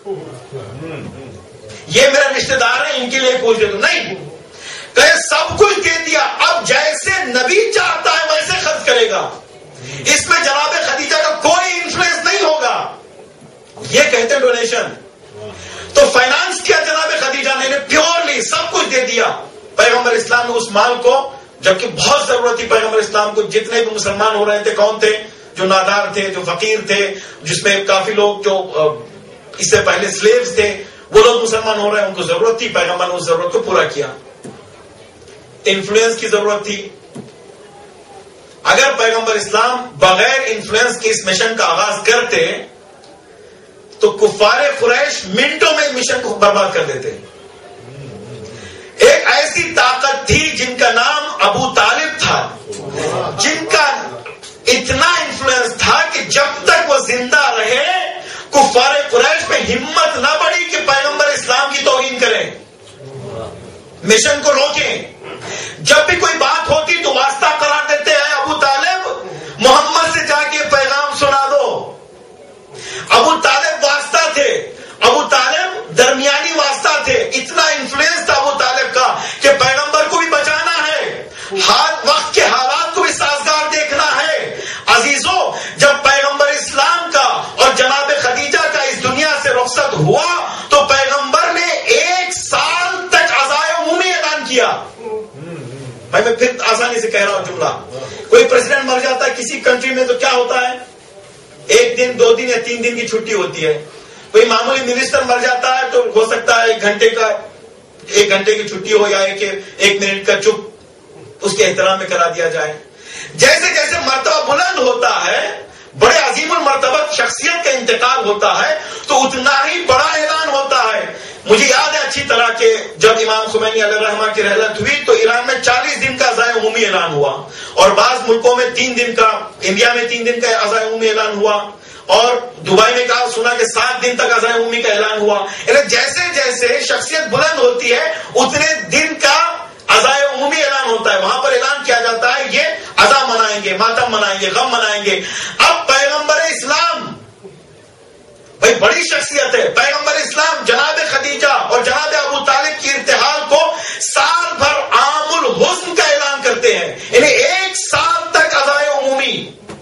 یہ میرے رشتے دار ہیں ان کے لیے کچھ دے دو. نہیں، کہ سب کچھ دے دیا. اب جیسے نبی چاہتا ہے ویسے خرچ کرے گا، اس میں جناب خدیجہ کا کوئی انفلوئنس نہیں ہوگا. یہ کہتے ہیں ڈونیشن. تو فائنانس کیا جناب خدیجہ نے پیورلی سب کچھ دے دیا. پیغمبر اسلام نے اس مال کو، جبکہ بہت ضرورت تھی پیغمبر اسلام کو، جتنے بھی مسلمان ہو رہے تھے کون تھے؟ جو نادار تھے، جو فقیر تھے، جس میں کافی لوگ جو اس سے پہلے سلیوز تھے، وہ لوگ مسلمان ہو رہے ہیں، ان کو ضرورت تھی. پیغمبر نے اس ضرورت کو پورا کیا. انفلوئنس کی ضرورت تھی. اگر پیغمبر اسلام بغیر انفلوئنس کے اس مشن کا آغاز کرتے تو کفار قریش منٹوں میں مشن کو برباد کر دیتے. ایک ایسی طاقت تھی جن کا نام ابو طالب تھا، جن کا اتنا انفلوئنس تھا کہ جب تک وہ زندہ رہے کفار قریش میں ہمت نہ بڑھی کہ پیغمبر اسلام کی توہین کریں، مشن کو روکیں. جب بھی کوئی بات ہوتی تو واسطہ قرار دیتے ہیں ابو طالب محمد سے جا کے پیغام سنا دو. ابو طالب واسطہ تھے، ابو طالب درمیانی واسطہ تھے. اتنا انفلوئنس تھا ابو طالب کا کہ پیغمبر کو بھی بچانا ہے، وقت کے حالات کو بھی سازگار دیکھنا ہے. عزیزوں، جب پیغمبر اسلام کا اور جناب خدیجہ کا اس دنیا سے رخصت ہوا تو پیغمبر نے 1 سال تک عزائے عمومی اعلان کیا. میں پھر آسانی سے کہہ رہا ہوں جملہ. کوئی پریزیڈنٹ مر جاتا ہے کسی کنٹری میں تو کیا ہوتا ہے؟ 1 دن 2 دن یا 3 دن کی چھٹی ہوتی ہے. کوئی معمولی منسٹر مر جاتا ہے تو ہو سکتا ہے 1 گھنٹے کی چھٹی ہو یا 1 منٹ کا چپ اس کے احترام میں کرا دیا جائے. جیسے جیسے مرتبہ بلند ہوتا ہے، بڑے عظیم المرتبہ شخصیت کا انتقال ہوتا ہے تو اتنا ہی بڑا اعلان ہوتا ہے. مجھے یاد ہے اچھی طرح کہ جب امام خمینی علیہ الرحمہ کی رحلت ہوئی تو ایران میں 40 دن کا عزائے عمومی اعلان ہوا، اور بعض ملکوں میں 3 دن کا، انڈیا میں 3 دن کا عزائے عمومی اعلان ہوا، اور دبئی میں کہا سنا کہ 7 دن تک عزائے عمومی کا اعلان ہوا. یعنی جیسے جیسے شخصیت بلند ہوتی ہے اتنے دن کا عزائے عمومی اعلان ہوتا ہے. وہاں پر اعلان کیا جاتا ہے یہ عزا منائیں گے، ماتم منائیں گے، غم منائیں گے. اب پیغمبر اسلام بھائی بڑی شخصیت ہے. پیغمبر اسلام جناب خدیجہ اور جناب ابو طالب کی ارتحال کو سال بھر عام الحزن کا اعلان کرتے ہیں. یعنی 1 سال تک عزائے عمومی،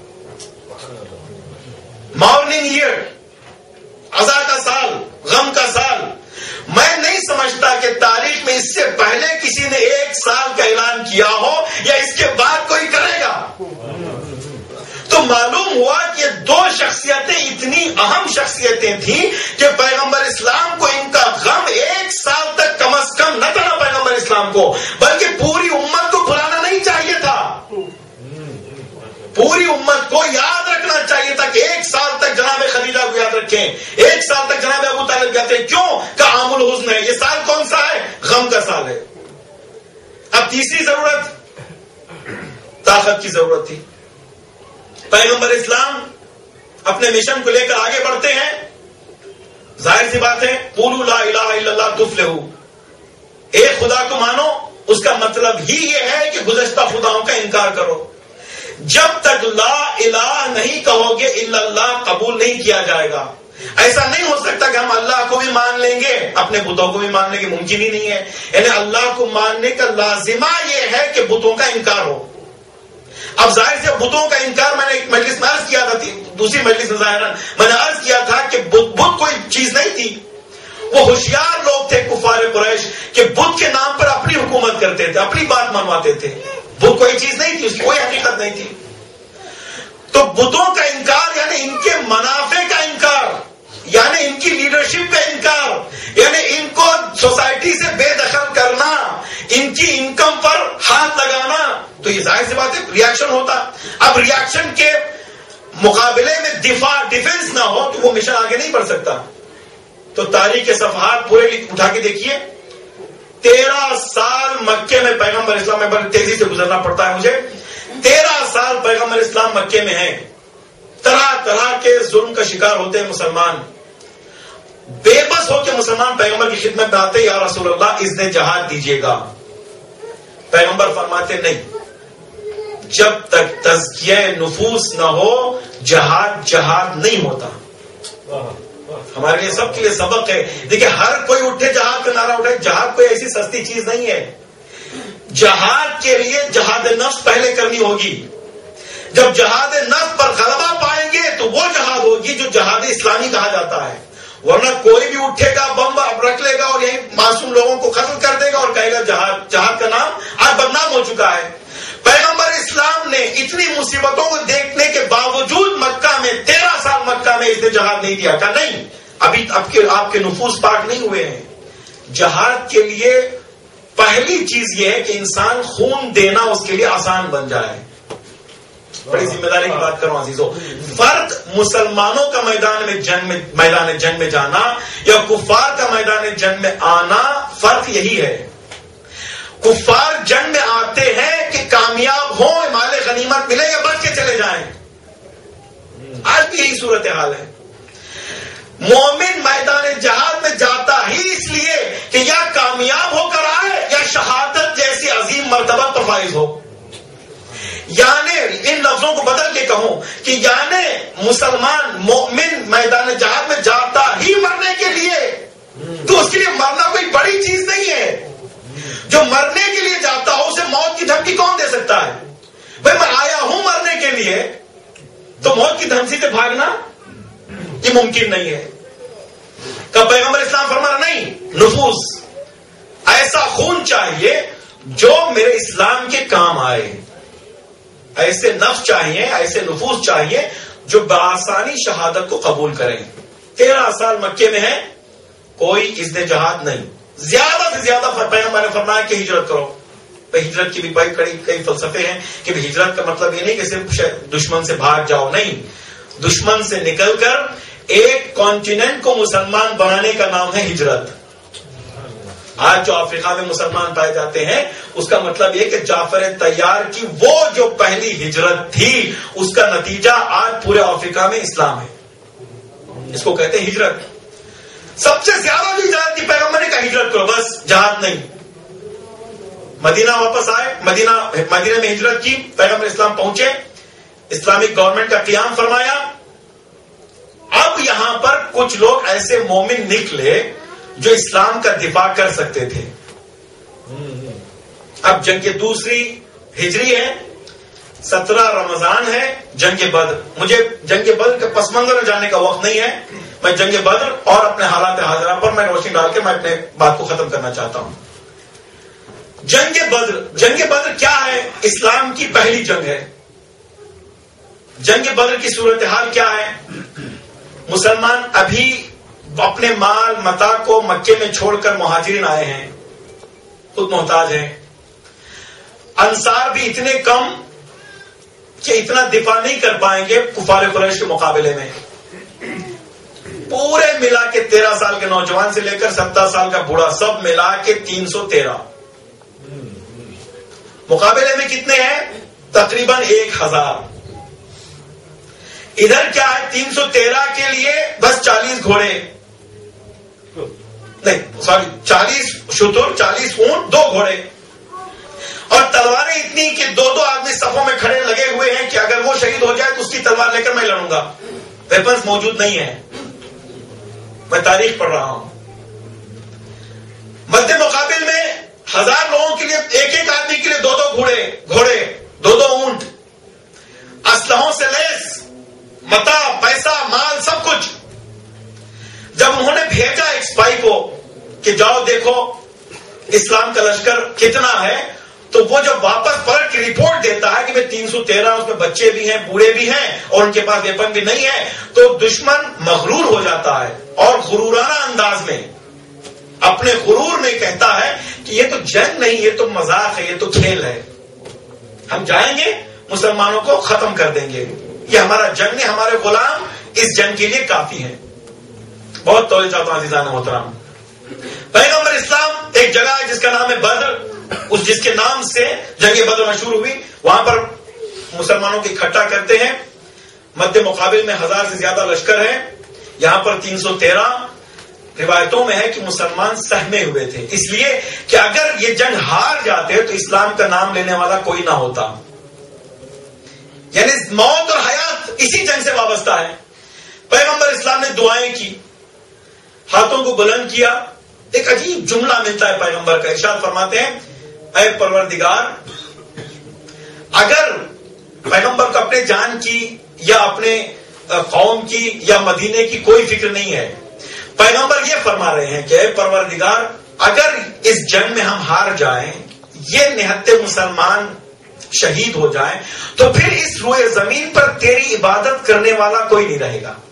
مارننگ ایئر، عزا کا سال، غم کا سال. میں نہیں سمجھتا کہ تاریخ میں اس سے پہلے کسی نے 1 سال کا اعلان کیا ہو یا اس کے بعد کوئی کرے گا. تو معلوم ہوا کہ 2 شخصیتیں اتنی اہم شخصیتیں تھیں کہ پیغمبر اسلام کو، بلکہ پوری امت کو بھلانا نہیں چاہیے تھا. پوری امت کو یاد رکھنا چاہیے تھا کہ 1 سال تک جناب خدیجہ کو یاد رکھیں، 1 سال تک جناب ابو طالب کہتے ہیں. کیوں؟ کہ عام الحزن ہے. یہ سال کون سا ہے؟ غم کا سال ہے. اب تیسری ضرورت طاقت کی ضرورت تھی. پیغمبر اسلام اپنے مشن کو لے کر آگے بڑھتے ہیں. ظاہر سی بات ہے، قولوا لا الہ الا اللہ تفلحوا، ایک خدا کو مانو، اس کا مطلب ہی یہ ہے کہ گزشتہ خداؤں کا انکار کرو. جب تک لا الہ نہیں کہو گے الا اللہ قبول نہیں کیا جائے گا. ایسا نہیں ہو سکتا کہ ہم اللہ کو بھی مان لیں گے اپنے بتوں کو بھی مان لیں گے، ممکن ہی نہیں ہے. یعنی اللہ کو ماننے کا لازمہ یہ ہے کہ بتوں کا انکار ہو. اب ظاہر سے بتوں کا انکار، میں نے ایک مجلس میں عرض کیا تھا، دوسری مجلس میں ظاہراً میں نے عرض کیا تھا کہ بت کوئی چیز نہیں تھی. وہ ہوشیار لوگ تھے کفار قریش کہ بت کے نام پر اپنی حکومت کرتے تھے، اپنی بات منواتے تھے. بت کوئی چیز نہیں تھی، اس کی کوئی حقیقت نہیں تھی. تو بتوں کا انکار یعنی ان کے منافع کا انکار، یعنی ان کی لیڈرشپ کا انکار، یعنی ان کو سوسائٹی سے بے دخل کرنا، ان کی انکم پر ہاتھ لگانا. تو یہ ظاہر سی بات ہے ریاکشن ہوتا. اب ریاکشن کے مقابلے میں ڈیفنس نہ ہو تو وہ مشن آگے نہیں بڑھ سکتا. تو تاریخ کے صفحات پورے اٹھا کے دیکھیے. 13 سال مکے میں پیغمبر اسلام میں، بڑی تیزی سے گزرنا پڑتا ہے مجھے. 13 سال پیغمبر اسلام مکے میں ہیں. طرح طرح کے ظلم کا شکار ہوتے ہیں مسلمان. بے بس ہو کے مسلمان پیغمبر کی خدمت میں آتے، یا رسول اللہ اذن جہاد دیجیے گا. پیغمبر فرماتے نہیں، جب تک تزکیہ نفوس نہ ہو جہاد نہیں ہوتا. ہمارے لیے سب کے لیے سبق ہے. دیکھیں ہر کوئی اٹھے جہاد کا نعرہ اٹھے، جہاد کوئی ایسی سستی چیز نہیں ہے. جہاد کے لیے جہاد نفس پہلے کرنی ہوگی. جب جہاد نفس پر غلبہ پائیں گے تو وہ جہاد ہوگی جو جہاد اسلامی کہا جاتا ہے. ورنہ کوئی بھی اٹھے گا، بم رکھ لے گا اور یہی معصوم لوگوں کو قتل کر دے گا اور کہے گا جہاد کا نام آج بدنام ہو چکا ہے. پیغمبر اسلام نے اتنی مصیبتوں کو دیکھنے کے باوجود مکہ میں 13 سال مکہ میں اس نے جہاد نہیں دیا. کہا نہیں، ابھی آپ کے نفوس پاک نہیں ہوئے ہیں. جہاد کے لیے پہلی چیز یہ ہے کہ انسان خون دینا اس کے لیے آسان بن جائے. بڑی ذمہ داری کی بات کروں عزیزو. فرق مسلمانوں کا میدان جنگ میں جانا یا کفار کا میدان جنگ میں آنا، فرق یہی ہے. کفار جنگ میں آتے ہیں کہ کامیاب ہوں، مال غنیمت ملے یا بچ کے چلے جائیں. آج بھی یہی صورتحال ہے. مومن میدان جہاد میں جاتا ہی اس لیے کہ یا کامیاب ہو کر آئے یا شہادت جیسی عظیم مرتبہ پر فائز ہو. یعنی ان لفظوں کو بدل کے کہوں کہ یعنی مسلمان مومن میدان جہاد میں جاتا ہی مرنے کے لیے، تو اس کے لیے مرنا کوئی بڑی چیز نہیں ہے. جو مرنے کے لیے جاتا ہو اسے موت کی دھمکی کون دے سکتا ہے؟ بھائی میں آیا ہوں مرنے کے لیے، تو موت کی دھمکی سے بھاگنا یہ ممکن نہیں ہے. کہ پیغمبر اسلام فرمانا نہیں، نفوس ایسا خون چاہیے جو میرے اسلام کے کام آئے. ایسے نفس چاہیے، ایسے نفوس چاہیے جو بآسانی شہادت کو قبول کریں. 13 سال مکے میں ہے، کوئی اذن جہاد نہیں. زیادہ سے زیادہ پیغمبر نے فرمایا کہ ہجرت کرو. ہجرت کی بھی کئی فلسفے ہیں کہ ہجرت کا مطلب یہ نہیں کہ صرف دشمن سے بھاگ جاؤ، نہیں. دشمن سے نکل کر ایک کانٹیننٹ کو مسلمان بنانے کا نام ہے ہجرت. آج جو افریقہ میں مسلمان پائے جاتے ہیں اس کا مطلب یہ کہ جعفر طیار کی وہ جو پہلی ہجرت تھی اس کا نتیجہ آج پورے افریقہ میں اسلام ہے. اس کو کہتے ہیں ہجرت. سب سے زیادہ جو ہجرت کی پیغمبر نے کہا ہجرت کرو، بس جہاد نہیں. مدینہ واپس آئے، مدینہ میں ہجرت کی، پیغمبر اسلام پہنچے، اسلامک گورنمنٹ کا قیام فرمایا. اب یہاں پر کچھ لوگ ایسے مومن نکلے جو اسلام کا دفاع کر سکتے تھے. اب جنگ دوسری ہجری ہے، 17 رمضان ہے، جنگ بدر. مجھے جنگ بدر کے پس منظر میں جانے کا وقت نہیں ہے. میں جنگ بدر اور اپنے حالات حاضرہ پر میں روشنی ڈال کے میں اپنے بات کو ختم کرنا چاہتا ہوں. جنگ بدر کیا ہے؟ اسلام کی پہلی جنگ ہے. جنگ بدر کی صورتحال کیا ہے؟ مسلمان ابھی اپنے مال متا کو مکے میں چھوڑ کر مہاجرین آئے ہیں. خود محتاج ہیں. انصار بھی اتنے کم کہ اتنا دفاع نہیں کر پائیں گے کفار قریش کے مقابلے میں. پورے ملا کے 13 سال کے نوجوان سے لے کر 70 سال کا بوڑھا سب ملا کے 313. مقابلے میں کتنے ہیں؟ تقریباً 1000. ادھر کیا ہے؟ 313 کے لیے بس 40 گھوڑے نہیں، سوری 40 شتر، 40 اونٹ، 2 گھوڑے اور تلواریں اتنی کہ 2 آدمی صفوں میں کھڑے لگے ہوئے ہیں کہ اگر وہ شہید ہو جائے تو اس کی تلوار لے کر میں لڑوں گا. ویپنز موجود نہیں ہے. میں تاریخ پڑھ رہا ہوں. مد مقابل میں 1000 لوگوں کے لیے ایک آدمی کے لیے 2 گھوڑے، 2 اونٹ، اسلحوں سے لیس، متا، پیسہ، مال، سب کچھ. جب انہوں نے بھیجا ایک سپاہی کو کہ جاؤ دیکھو اسلام کا لشکر کتنا ہے، تو وہ جب واپس پلٹ کے رپورٹ دیتا ہے کہ میں 313، اس میں بچے بھی ہیں، بوڑھے بھی ہیں اور ان کے پاس ویپن بھی نہیں ہے، تو دشمن مغرور ہو جاتا ہے اور غرورانہ انداز میں اپنے غرور میں کہتا ہے کہ یہ تو جنگ نہیں، یہ تو مذاق ہے، یہ تو کھیل ہے، ہم جائیں گے مسلمانوں کو ختم کر دیں گے، یہ ہمارا جنگ نہیں، ہمارے غلام اس جنگ کے لیے کافی ہیں. بہت توجہ چاہتا ہوں عزیزان محترم. پیغمبر اسلام ایک جگہ ہے جس کا نام ہے بدر، اس جس کے نام سے جنگ بدر مشہور ہوئی، وہاں پر مسلمانوں کو اکٹھا کرتے ہیں. مد مقابل میں 1000 سے زیادہ لشکر ہے، یہاں پر 313. روایتوں میں ہے کہ مسلمان سہمے ہوئے تھے، اس لیے کہ اگر یہ جنگ ہار جاتے تو اسلام کا نام لینے والا کوئی نہ ہوتا. یعنی موت اور حیات اسی جنگ سے وابستہ ہے. پیغمبر اسلام نے دعائیں کی، ہاتھوں کو بلند کیا. ایک عجیب جملہ ملتا ہے پیغمبر کا، ارشاد فرماتے ہیں اے پروردگار، اگر پیغمبر کو اپنے جان کی یا اپنے قوم کی یا مدینے کی کوئی فکر نہیں ہے، پیغمبر یہ فرما رہے ہیں کہ اے پروردگار، اگر اس جنگ میں ہم ہار جائیں، یہ نہتے مسلمان شہید ہو جائیں، تو پھر اس روئے زمین پر تیری عبادت کرنے والا کوئی نہیں رہے گا.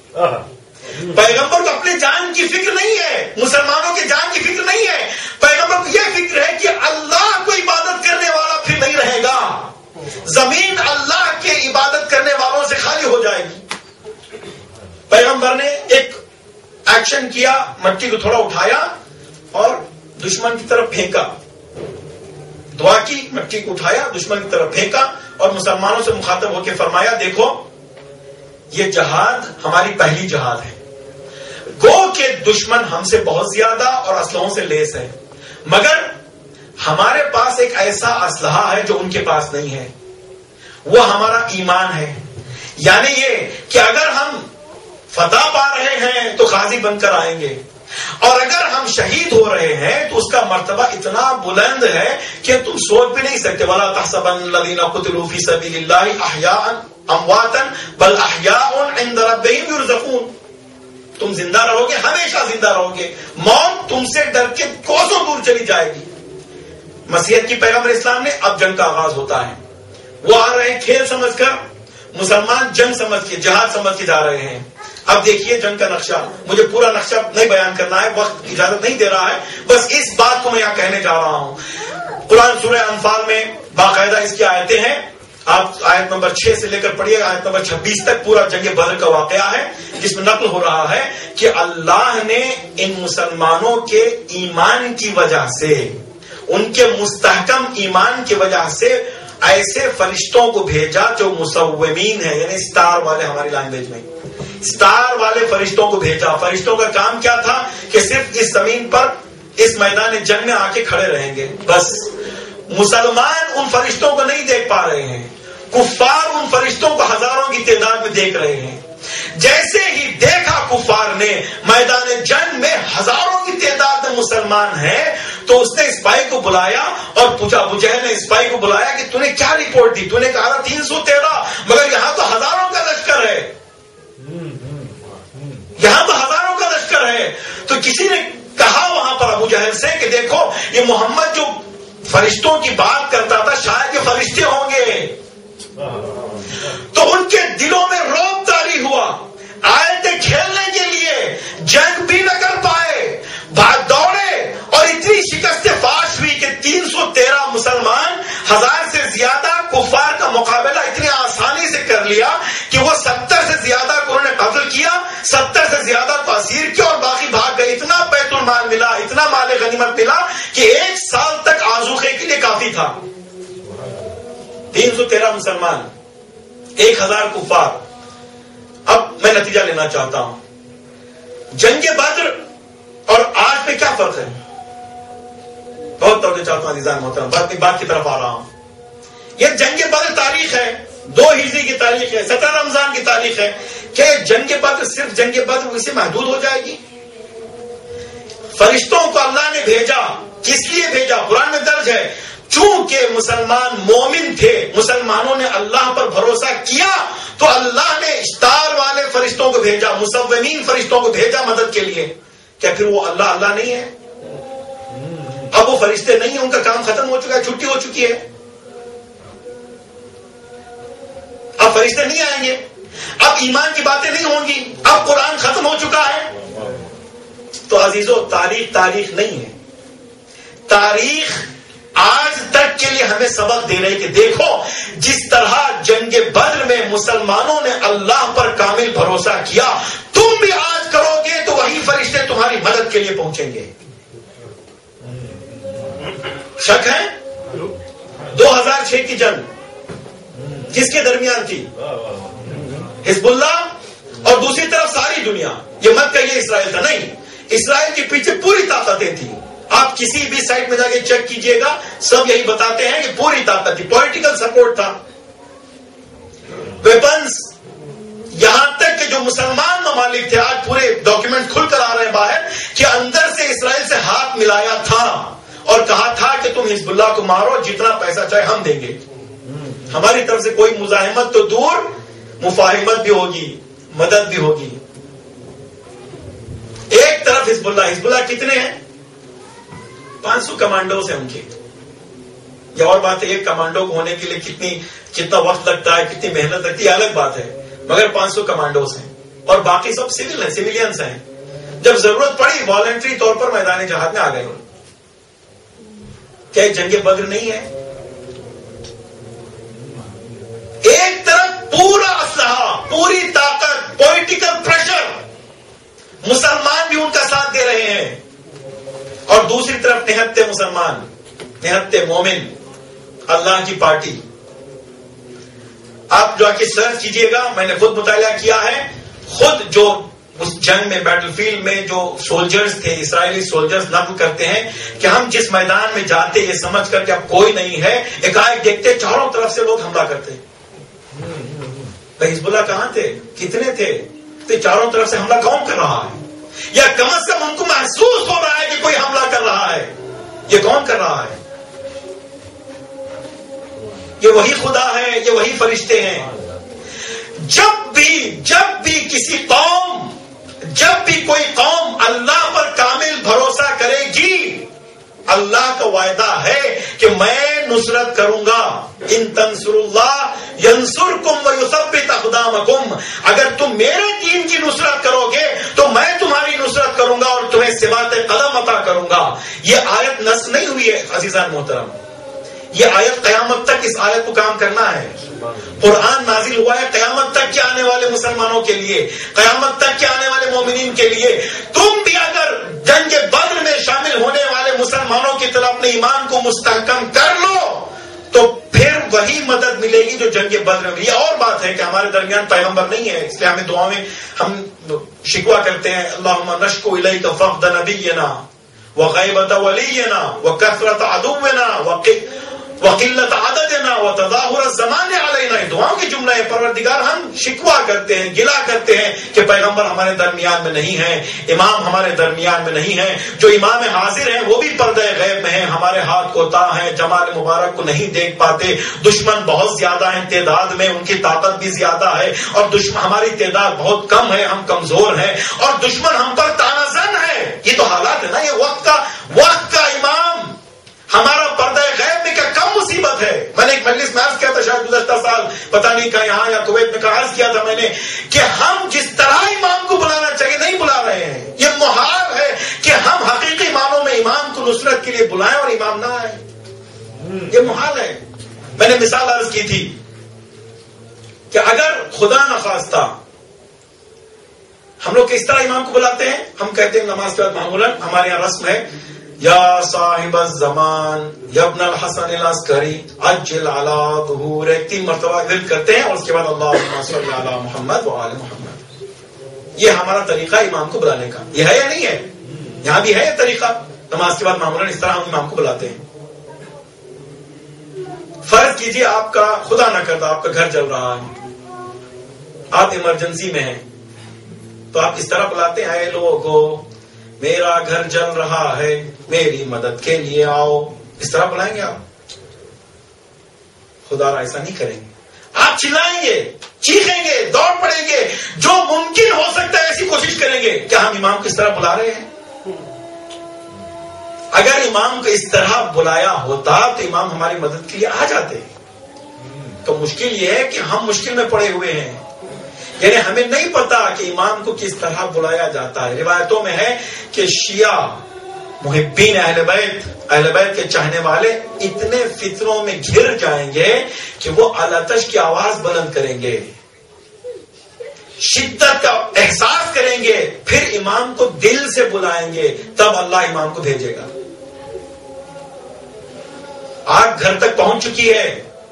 پیغمبر کو اپنے جان کی فکر نہیں ہے، مسلمانوں کے جان کی فکر نہیں ہے، پیغمبر کو یہ فکر ہے کہ اللہ کو عبادت کرنے والا پھر نہیں رہے گا، زمین اللہ کے عبادت کرنے والوں سے خالی ہو جائے گی. پیغمبر نے ایک ایکشن کیا، مٹی کو تھوڑا اٹھایا اور دشمن کی طرف پھینکا، دعا کی، مٹی کو اٹھایا، دشمن کی طرف پھینکا اور مسلمانوں سے مخاطب ہو کے فرمایا دیکھو یہ جہاد ہماری پہلی جہاد ہے، گو کہ دشمن ہم سے بہت زیادہ اور اسلحوں سے لیس ہے، مگر ہمارے پاس ایک ایسا اسلحہ ہے جو ان کے پاس نہیں ہے، وہ ہمارا ایمان ہے. یعنی یہ کہ اگر ہم فتح پا رہے ہیں تو غازی بن کر آئیں گے، اور اگر ہم شہید ہو رہے ہیں تو اس کا مرتبہ اتنا بلند ہے کہ تم سوچ بھی نہیں سکتے. وَلَا تَحْسَبَنَّ الَّذِينَ قُتِلُوا فِي سَبِيلِ اللَّهِ أَحْيَاءً أَمْوَاتًا بَلْ أَحْيَاءٌ عِندَ رَبِّهِمْ يُرْزَقُونَ. تم زندہ رہو گے، ہمیشہ زندہ رہو گے، موت تم سے ڈر کے کوسوں دور چلی جائے گی. مسیحیت کی پیغمبر اسلام نے اب جنگ کا آغاز ہوتا ہے. وہ آ رہے ہیں کھیل سمجھ کر، مسلمان جنگ سمجھ کے، جہاد سمجھ کے جا رہے ہیں. اب دیکھیے جنگ کا نقشہ، مجھے پورا نقشہ نہیں بیان کرنا ہے، وقت اجازت نہیں دے رہا ہے، بس اس بات کو میں یہاں کہنے جا رہا ہوں. قرآن سورہ انفال میں باقاعدہ اس کی آیتیں ہیں، آپ آیت نمبر 6 سے لے کر پڑھیے آیت نمبر 26 تک پورا جنگ بدر کا واقعہ ہے، جس میں نقل ہو رہا ہے کہ اللہ نے ان مسلمانوں کے ایمان کی وجہ سے، ان کے مستحکم ایمان کی وجہ سے ایسے فرشتوں کو بھیجا جو مصومین ہیں، یعنی سٹار والے، ہماری لینگویج میں سٹار والے فرشتوں کو بھیجا. فرشتوں کا کام کیا تھا کہ صرف اس زمین پر، اس میدان جنگ میں آ کے کھڑے رہیں گے بس. مسلمان ان فرشتوں کو نہیں دیکھ پا رہے ہیں، کفار ان فرشتوں کو ہزاروں کی تعداد میں دیکھ رہے ہیں. جیسے ہی دیکھا کفار نے میدان جنگ میں ہزاروں کی تعداد میں مسلمان ہیں، تو اس نے سپاہی کو بلایا اور پوچھا، ابو جہل نے سپاہی کو بلایا کہ تو نے کیا رپورٹ دی؟ تو نے کہا 313، مگر یہاں تو ہزاروں کا لشکر ہے، یہاں تو ہزاروں کا لشکر ہے. تو کسی نے کہا وہاں پر ابو جہل سے کہ دیکھو یہ محمد جو فرشتوں کی بات کرتا تھا شاید یہ فرشتے ہوں گے. تو ان کے دلوں میں رعب طاری ہوا، آئے تھے کھیلنے کے لیے، جنگ بھی نہ کر پائے، بھاگ دوڑے اور اتنی شکست فاش ہوئی کہ 1000 سے زیادہ کفار کا مقابلہ اتنی آسانی سے کر لیا کہ وہ 70 سے زیادہ کو انہوں نے قتل کیا، 70 سے زیادہ کو اسیر کیا اور باقی بھاگ گئے. اتنا بیت المال ملا، اتنا مال غنیمت ملا کہ 1 سال تک آذوقے کے لیے کافی تھا. 313 مسلمان، 1000 کفار. اب میں نتیجہ لینا چاہتا ہوں، جنگ بدر اور آج میں کیا فرق ہے؟ بہت توجہ چاہتا ہوں عزیزان محترم، بات کی طرف آ رہا ہوں. یہ جنگ بدر تاریخ ہے، 2 ہجری کی تاریخ ہے، 17 رمضان کی تاریخ ہے. کہ جنگ بدر صرف جنگ بدر اسے محدود ہو جائے گی؟ فرشتوں کو اللہ نے بھیجا، کس لیے بھیجا؟ قرآن میں درج ہے، چونکہ مسلمان مومن تھے، مسلمانوں نے اللہ پر بھروسہ کیا تو اللہ نے اشتار والے فرشتوں کو بھیجا، مصومین فرشتوں کو بھیجا مدد کے لیے. کیا پھر وہ اللہ نہیں ہے؟ اب وہ فرشتے نہیں ہیں، ان کا کام ختم ہو چکا ہے، چھٹی ہو چکی ہے. اب فرشتے نہیں آئیں گے، اب ایمان کی باتیں نہیں ہوں گی، اب قرآن ختم ہو چکا ہے. تو عزیزو، تاریخ نہیں ہے. تاریخ آج تک کے لیے ہمیں سبق دے رہے کہ دیکھو جس طرح جنگ بدر میں مسلمانوں نے اللہ پر کامل بھروسہ کیا، تم بھی آج کرو گے تو وہی فرشتے تمہاری مدد کے لیے پہنچیں گے. شک ہے؟ 2006 کی جنگ کس کے درمیان تھی؟ حزب اللہ اور دوسری طرف ساری دنیا. یہ مت کہیے اسرائیل تھا، نہیں، اسرائیل کے پیچھے پوری طاقتیں تھیں. آپ کسی بھی سائٹ میں جا کے چیک کیجئے گا، سب یہی بتاتے ہیں کہ پوری طاقت تھی، پولیٹیکل سپورٹ تھا، ویپنز. یہاں تک کہ جو مسلمان ممالک تھے، آج پورے ڈاکیومنٹ کھل کر آ رہے ہیں باہر، کہ اندر سے اسرائیل سے ہاتھ ملایا تھا اور کہا تھا کہ تم حزب اللہ کو مارو، جتنا پیسہ چاہے ہم دیں گے. ہماری طرف سے کوئی مزاحمت تو دور، مفاہمت بھی ہوگی، مدد بھی ہوگی. ایک طرف حزب اللہ کتنے ہیں؟ 500 کمانڈوز ہیں ان کے. یہ اور بات ہے، ایک کمانڈو کو ہونے کے لیے کتنا وقت لگتا ہے، کتنی محنت لگتی ہے، الگ بات ہے، مگر 500 کمانڈوز ہیں اور باقی سب سول ہیں، سویلینز ہیں. جب ضرورت پڑی والنٹری طور پر میدان جہاد میں آ گئے. کیا جنگ بدر نہیں ہے؟ ایک طرف پورا اسلحہ، پوری طاقت، پولیٹیکل پریشر، مسلمان بھی ان کا ساتھ دے رہے ہیں، اور دوسری طرف نہتے مسلمان، نہتے مومن، اللہ کی پارٹی. آپ جو آ کے سرچ کیجئے گا، میں نے خود مطالعہ کیا ہے، خود جو اس جنگ میں بیٹل فیلڈ میں جو سولجرز تھے، اسرائیلی سولجرز نقل کرتے ہیں کہ ہم جس میدان میں جاتے یہ سمجھ کر کہ اب کوئی نہیں ہے، ایک دیکھتے چاروں طرف سے لوگ حملہ کرتے. حزب اللہ کہاں تھے؟ کتنے تھے؟ تو چاروں طرف سے حملہ کون کر رہا ہے؟ یا کم از کم ان کو محسوس ہو رہا ہے کہ کوئی حملہ کر رہا ہے. یہ کون کر رہا ہے؟ یہ وہی خدا ہے، یہ وہی فرشتے ہیں. جب بھی کسی قوم، جب بھی کوئی قوم اللہ پر کامل بھروسہ کرے گی، اللہ کا وعدہ ہے کہ میں نصرت کروں گا. ان تنصروا اللہ ینصرکم ویثبت اقدامکم. اگر تم میرے دین کی نصرت کرو گے تو میں تمہاری نصرت کروں گا اور تمہیں ثبات قدم عطا کروں گا. یہ آیت نص نہیں ہوئی ہے عزیزان محترم، یہ آیت قیامت تک اس آیت کو کام کرنا ہے. قرآن نازل ہوا ہے قیامت تک کے آنے والے مسلمانوں کے لیے، قیامت تک کے آنے والے مومنین کے لیے. تم بھی اگر جنگ بدر میں شامل ہونے والے مسلمانوں کی طرف اپنے ایمان کو مستحکم کر لو تو پھر وہی مدد ملے گی جو جنگ بدر میں. یہ اور بات ہے کہ ہمارے درمیان پیغمبر نہیں ہے، اس لیے ہمیں دعا میں ہم شکوہ کرتے ہیں، اللہم نشکو الیک فقد نبینا وغیبت ولینا وکثرت عدونا وقلت عددنا وتظاہر الزمان علینا. دعاؤں کی جملہ ہے، پروردگار ہم شکوہ کرتے ہیں، گلہ کرتے ہیں کہ پیغمبر ہمارے درمیان میں نہیں ہیں، امام ہمارے درمیان میں نہیں ہیں، جو امام حاضر ہیں وہ بھی پردہ غیب میں ہیں، ہمارے ہاتھ کوتا ہیں، جمال مبارک کو نہیں دیکھ پاتے. دشمن بہت زیادہ ہیں تعداد میں، ان کی طاقت بھی زیادہ ہے، اور دشمن ہماری تعداد بہت کم ہے، ہم کمزور ہیں، اور دشمن ہم پر تانا زن ہے. یہ تو حالات ہے نا. یہ وقت کا امام ہمارا پردہ غیب میں کیا کم مصیبت ہے. میں نے ایک مجلس میں عرض کیا تھا شاید گزشتہ سال، پتہ نہیں کہاں یہاں یا کویت میں کہا عرض کیا تھا میں نے کہ ہم جس طرح امام کو بلانا چاہیے نہیں بلا رہے ہیں. یہ محال ہے کہ ہم حقیقی معنوں میں امام کو نصرت کے لیے بلائیں اور امام نہ آئے. یہ محال ہے. میں نے مثال عرض کی تھی کہ اگر خدا نخواستہ ہم لوگ کس طرح امام کو بلاتے ہیں؟ ہم کہتے ہیں نماز کے بعد معمولاً ہمارے یہاں رسم ہے یا صاحب الزمان یا ابن الحسن العسکری عجل علی ظہور، 3 مرتبہ ورد کرتے ہیں اور اس کے بعد اللہم صلی علی محمد و آل محمد. یہ ہمارا طریقہ امام کو بلانے کا. یہ ہے یا نہیں ہے؟ یہاں بھی ہے یہ طریقہ. نماز کے بعد معمولاً اس طرح ہم امام کو بلاتے ہیں. فرض کیجئے آپ کا خدا نہ کرتا آپ کا گھر جل رہا ہے، آپ ایمرجنسی میں ہیں، تو آپ اس طرح بلاتے ہیں اے لوگو میرا گھر جل رہا ہے میری مدد کے لیے آؤ. اس طرح بلائیں گے آپ؟ خدا را ایسا نہیں کریں گے. آپ چلائیں گے، چیخیں گے، دوڑ پڑیں گے، جو ممکن ہو سکتا ہے ایسی کوشش کریں گے. کیا ہم امام کو اس طرح بلا رہے ہیں؟ اگر امام کو اس طرح بلایا ہوتا تو امام ہماری مدد کے لیے آ جاتے. تو مشکل یہ ہے کہ ہم مشکل میں پڑے ہوئے ہیں، یعنی ہمیں نہیں پتا کہ امام کو کس طرح بلایا جاتا ہے. روایتوں میں ہے کہ شیعہ محبین اہل بیت کے چاہنے والے اتنے فتنوں میں گھر جائیں گے کہ وہ الاتش کی آواز بلند کریں گے، شدت کا احساس کریں گے، پھر امام کو دل سے بلائیں گے، تب اللہ امام کو بھیجے گا. آگ گھر تک پہنچ چکی ہے.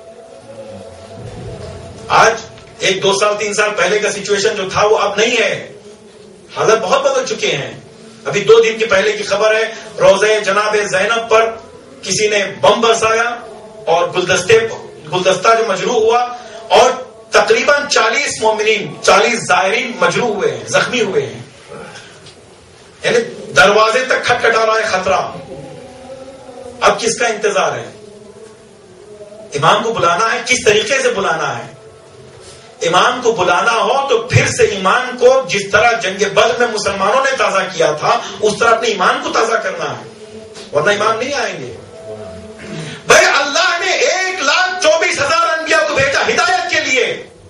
آج 1-2 سال 3 سال پہلے کا سچویشن جو تھا وہ اب نہیں ہے. حالات بہت بدل چکے ہیں. ابھی 2 دن کے پہلے کی خبر ہے روضہ جناب زینب پر کسی نے بم برسایا اور گلدستہ جو مجروح ہوا اور تقریباً 40 مومنین 40 زائرین مجروح ہوئے ہیں، زخمی ہوئے ہیں. یعنی دروازے تک کھٹکھٹا رہا ہے خطرہ. اب کس کا انتظار ہے؟ امام کو بلانا ہے. کس طریقے سے بلانا ہے؟ امام کو بلانا ہو تو پھر سے ایمان کو جس طرح جنگ بدر میں مسلمانوں نے تازہ کیا تھا اس طرح اپنے ایمان کو تازہ کرنا ہے، ورنہ ایمان نہیں آئیں گے. بھائی اللہ نے 1,24,000 انبیاء کو بھیجا ہدایت کے لیے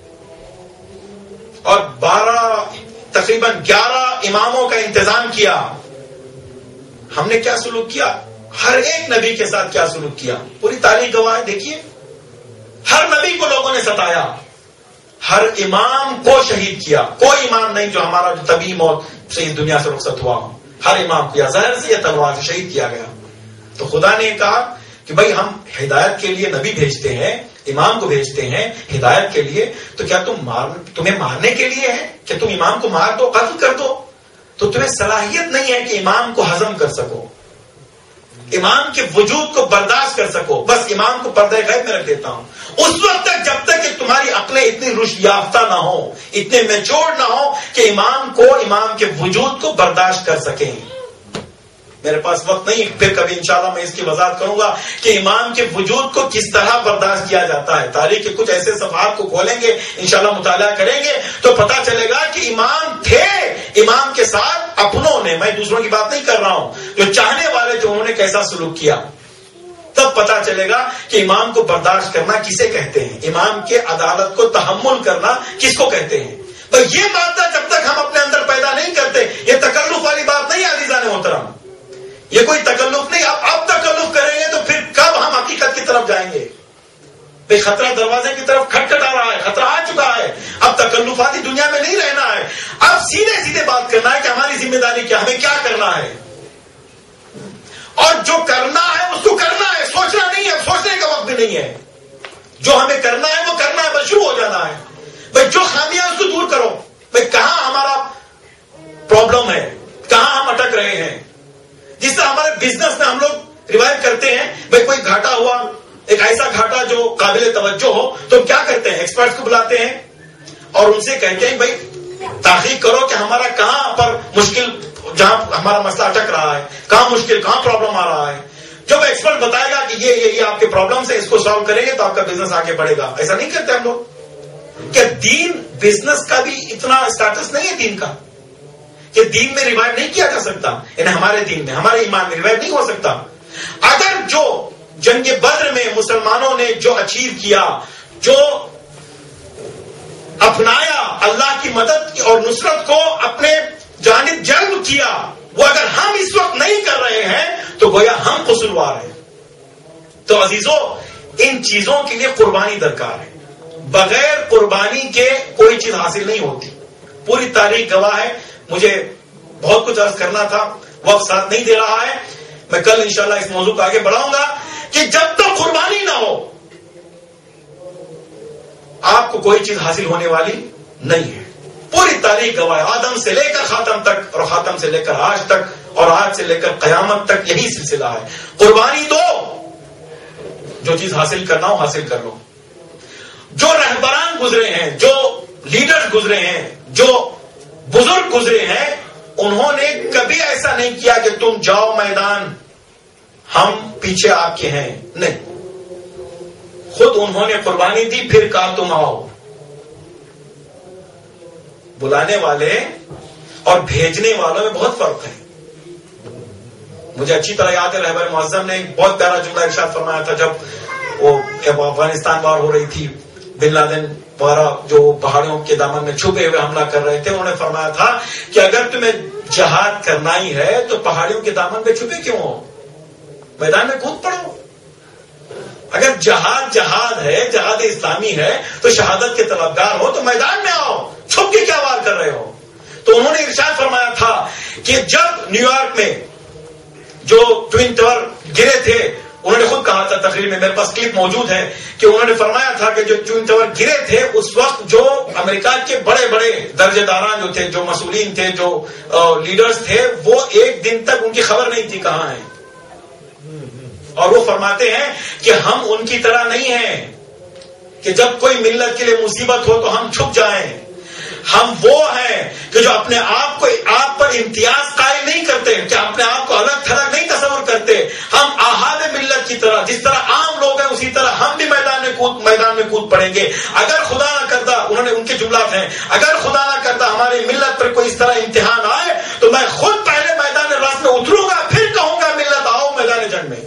اور تقریباً 11 اماموں کا انتظام کیا. ہم نے کیا سلوک کیا؟ ہر ایک نبی کے ساتھ کیا سلوک کیا؟ پوری تاریخ گواہ ہے. دیکھیے ہر نبی کو لوگوں نے ستایا، ہر امام کو شہید کیا. کوئی امام نہیں جو ہمارا جو طبی موت سے اس دنیا سے رخصت ہوا ہو. ہر امام کو یا زہر سے یا تلوار سے شہید کیا گیا. تو خدا نے کہا کہ بھائی ہم ہدایت کے لیے نبی بھیجتے ہیں، امام کو بھیجتے ہیں ہدایت کے لیے، تو کیا تمہیں مارنے کے لیے ہے کہ تم امام کو مار دو، قتل کر دو؟ تو تمہیں صلاحیت نہیں ہے کہ امام کو ہضم کر سکو، امام کے وجود کو برداشت کر سکو. بس امام کو پردہ غیب میں رکھ دیتا ہوں اس وقت تک جب تک کہ تمہاری عقلیں اتنی رشد یافتہ نہ ہو، اتنے میچور نہ ہو کہ امام کے وجود کو برداشت کر سکیں. میرے پاس وقت نہیں، پھر کبھی انشاءاللہ میں اس کی وضاحت کروں گا کہ امام کے وجود کو کس طرح برداشت کیا جاتا ہے. تاریخ کے کچھ ایسے صفحات کو کھولیں گے، انشاءاللہ مطالعہ کریں گے تو پتا چلے گا کہ امام تھے، امام کے ساتھ اپنوں نے، میں دوسروں کی بات نہیں کر رہا ہوں، جو چاہنے والے تھے انہوں نے کیسا سلوک کیا. تب پتا چلے گا کہ امام کو برداشت کرنا کسے کہتے ہیں، امام کے عدالت کو تحمل کرنا کس کو کہتے ہیں. تو یہ بات جب تک ہم اپنے اندر پیدا نہیں کرتے، یہ تکلف والی بات نہیں عزیزان محترم، یہ کوئی تکلف نہیں. اب تکلف کریں گے تو پھر کب ہم حقیقت کی طرف جائیں گے؟ بھئی خطرہ دروازے کی طرف کھٹکھٹا رہا ہے، خطرہ آ چکا ہے. اب تکلفاتی دنیا میں نہیں رہنا ہے، اب سیدھے بات کرنا ہے کہ ہماری ذمہ داری کیا، ہمیں کیا کرنا ہے، اور جو کرنا ہے اس کو کرنا ہے، سوچنا نہیں ہے. سوچنے کا وقت بھی نہیں ہے. جو ہمیں کرنا ہے وہ کرنا ہے، بس شروع ہو جانا ہے. بھئی جو خامیاں اس کو دور کرو. بھئی کہاں ہمارا پرابلم ہے، کہاں ہم اٹک رہے ہیں. جس طرح ہمارے بزنس میں ہم لوگ روایت کرتے ہیں، بھئی کوئی گھاٹا ہوا، ایک ایسا گھاٹا جو قابل توجہ ہو، تو ہم کیا کرتے ہیں؟ ایکسپرٹس کو بلاتے ہیں اور ان سے کہتے ہیں بھئی تحقیق کرو کہ ہمارا کہاں پر مشکل، جہاں ہمارا مسئلہ اٹک رہا ہے، کہاں مشکل، کہاں پرابلم آ رہا ہے. جب ایکسپرٹ بتائے گا کہ یہ آپ کے پرابلم سے، اس کو سالو کریں گے تو آپ کا بزنس آگے بڑھے گا. ایسا نہیں کرتے ہم لوگ. کہ دین بزنس کا بھی اتنا اسٹیٹس نہیں ہے دین کا کہ دین میں روایت نہیں کیا جا سکتا، یعنی ہمارے دین میں، ہمارے ایمان میں روایت نہیں ہو سکتا. اگر جو جنگ بدر میں مسلمانوں نے جو اچیو کیا، جو اپنایا، اللہ کی مدد اور نصرت کو اپنے جانب جلب کیا، وہ اگر ہم اس وقت نہیں کر رہے ہیں تو گویا ہم قصوروار ہیں. تو عزیزو ان چیزوں کے لیے قربانی درکار ہے. بغیر قربانی کے کوئی چیز حاصل نہیں ہوتی. پوری تاریخ گواہ ہے. مجھے بہت کچھ عرض کرنا تھا, وقت ساتھ نہیں دے رہا ہے. میں کل انشاءاللہ اس موضوع کو آگے بڑھاؤں گا کہ جب تک قربانی نہ ہو آپ کو کوئی چیز حاصل ہونے والی نہیں ہے. پوری تاریخ گواہ ہے. آدم سے لے کر خاتم تک, اور خاتم سے لے کر آج تک, اور آج سے لے کر قیامت تک یہی سلسلہ ہے. قربانی دو, جو چیز حاصل کرنا ہو حاصل کر لو. جو رہبران گزرے ہیں, جو لیڈر گزرے ہیں, جو بزرگ گزرے ہیں, انہوں نے کبھی ایسا نہیں کیا کہ تم جاؤ میدان ہم پیچھے آپ کے ہیں. نہیں, خود انہوں نے قربانی دی, پھر کہا تم آؤ. بلانے والے اور بھیجنے والوں میں بہت فرق ہے. مجھے اچھی طرح یاد ہے رہبر معظم نے ایک بہت پیارا جملہ ارشاد فرمایا تھا جب وہ افغانستان وار ہو رہی تھی, بن لادن وغیرہ جو پہاڑیوں کے دامن میں چھپے ہوئے حملہ کر رہے تھے. انہوں نے فرمایا تھا کہ اگر تمہیں جہاد کرنا ہی ہے تو پہاڑیوں کے دامن میں چھپے کیوں ہو, میدان میں کود پڑو. اگر جہاد ہے, جہاد اسلامی ہے, تو شہادت کے طلبگار ہو تو میدان میں آؤ, چھپ کے کیا وار کر رہے ہو. تو انہوں نے ارشاد فرمایا تھا کہ جب نیو یارک میں جو ٹوین ٹاور گرے تھے, انہوں نے خود کہا تھا تقریر میں, میرے پاس کلپ موجود ہے, کہ انہوں نے فرمایا تھا کہ جو ٹوین ٹاور گرے تھے اس وقت جو امریکہ کے بڑے بڑے درجے داران جو تھے, جو مسئولین تھے, جو لیڈرز تھے, وہ ایک دن تک ان کی خبر نہیں تھی کہاں ہیں. اور وہ فرماتے ہیں کہ ہم ان کی طرح نہیں ہیں کہ جب کوئی ملت کے لیے مصیبت ہو تو ہم چھپ جائیں. ہم وہ ہیں کہ جو اپنے آپ کو آپ پر امتیاز قائم نہیں کرتے, کہ اپنے آپ کو الگ تھلگ نہیں تصور کرتے. ہم احاد ملت کی طرح, جس طرح عام لوگ ہیں اسی طرح ہم بھی میدان میں کود پڑیں گے. اگر خدا نہ کرتا, انہوں نے ان کے جملات ہیں, اگر خدا نہ کرتا ہماری ملت پر کوئی اس طرح امتحان آئے تو میں خود پہلے میدان راست میں اتروں گا, پھر کہوں گا ملت آؤ میدان جنگ میں.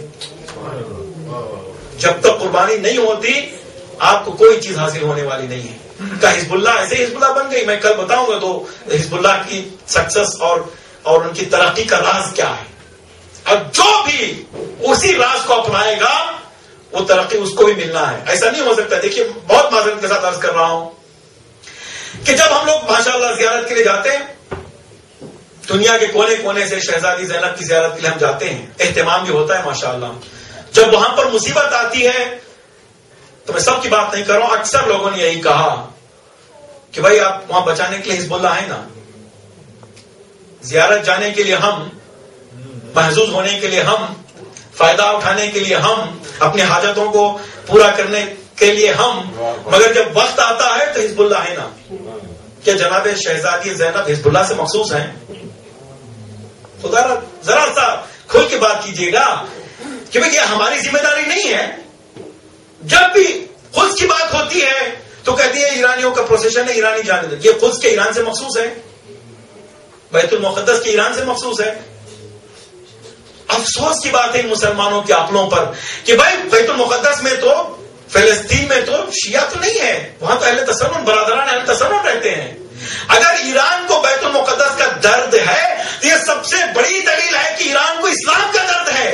جب تک قربانی نہیں ہوتی آپ کو کوئی چیز حاصل ہونے والی نہیں ہے. کا حزب اللہ ایسے حزب اللہ بن گئی. میں کل بتاؤں گا تو حزب اللہ کی سکسس اور ان کی ترقی کا راز کیا ہے. اور جو بھی اسی راز کو اپنائے گا وہ ترقی اس کو بھی ملنا ہے. ایسا نہیں ہو سکتا. دیکھیے بہت معذرت کے ساتھ عرض کر رہا ہوں کہ جب ہم لوگ ماشاءاللہ زیارت کے لیے جاتے ہیں, دنیا کے کونے کونے سے شہزادی زینب کی زیارت کے لیے ہم جاتے ہیں, اہتمام بھی ہوتا ہے ماشاءاللہ. جب وہاں پر مصیبت آتی ہے تو میں سب کی بات نہیں کر رہا ہوں, اکثر لوگوں نے یہی کہا کہ بھائی آپ وہاں بچانے کے لیے حزب اللہ ہے نا, زیارت جانے کے لیے ہم, محظوظ ہونے کے لیے ہم, فائدہ اٹھانے کے لیے ہم, اپنی حاجتوں کو پورا کرنے کے لیے ہم, مگر جب وقت آتا ہے تو حزب اللہ ہے نا. کیا جناب شہزادی زینب حزب اللہ سے مخصوص ہیں؟ خدا ذرا سا کھل کے بات کیجیے گا کہ بھئی یہ ہماری ذمہ داری نہیں ہے. جب بھی قدس کی بات ہوتی ہے تو کہتی ہے ایرانیوں کا پروسیشن ہے, ایرانی جانے دیں. یہ قدس کے ایران سے مخصوص ہے, بیت المقدس کے ایران سے مخصوص ہے. افسوس کی بات ہے ان مسلمانوں کے عقلوں پر کہ بھائی بیت المقدس میں تو, فلسطین میں تو شیعہ تو نہیں ہے, وہاں تو اہل تسنن, برادران اہل تسنن رہتے ہیں. اگر ایران کو بیت المقدس کا درد ہے تو یہ سب سے بڑی دلیل ہے کہ ایران کو اسلام کا درد ہے.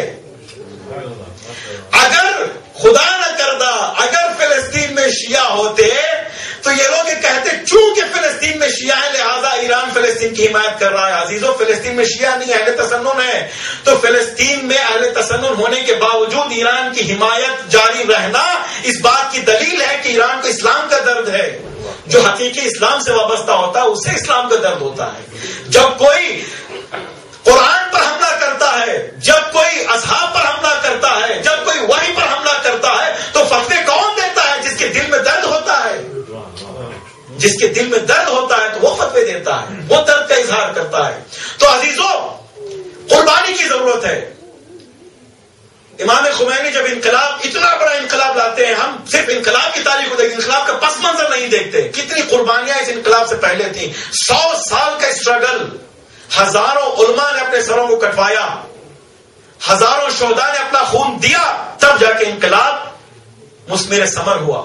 اگر خدا نہ کردا اگر فلسطین میں شیعہ ہوتے تو یہ لوگ کہتے چونکہ فلسطین میں شیعہ ہے لہذا ایران فلسطین کی حمایت کر رہا ہے. عزیزو, فلسطین میں شیعہ نہیں, اہل تسنن ہے. تو فلسطین میں اہل تسنن ہونے کے باوجود ایران کی حمایت جاری رہنا اس بات کی دلیل ہے کہ ایران کو اسلام کا درد ہے. جو حقیقی اسلام سے وابستہ ہوتا ہے اسے اسلام کا درد ہوتا ہے. جب کوئی قرآن پر حملہ کرتا ہے, جب کوئی اصحاب پر حملہ کرتا ہے, جب کوئی وحی پر حملہ کرتا ہے تو فتوے کون دیتا ہے؟ جس کے دل میں درد ہوتا ہے. جس کے دل میں درد ہوتا ہے تو وہ فتوے دیتا ہے, وہ درد کا اظہار کرتا ہے. تو عزیزوں, قربانی کی ضرورت ہے. امام خمینی جب انقلاب, اتنا بڑا انقلاب لاتے ہیں, ہم صرف انقلاب کی تاریخ کو دیکھتے, انقلاب کا پس منظر نہیں دیکھتے. کتنی قربانیاں اس انقلاب سے پہلے تھیں. 100 سال کا اسٹرگل, ہزاروں علماء نے اپنے سروں کو کٹوایا, ہزاروں شہداء نے اپنا خون دیا, تب جا کے انقلاب مثمر ثمر ہوا.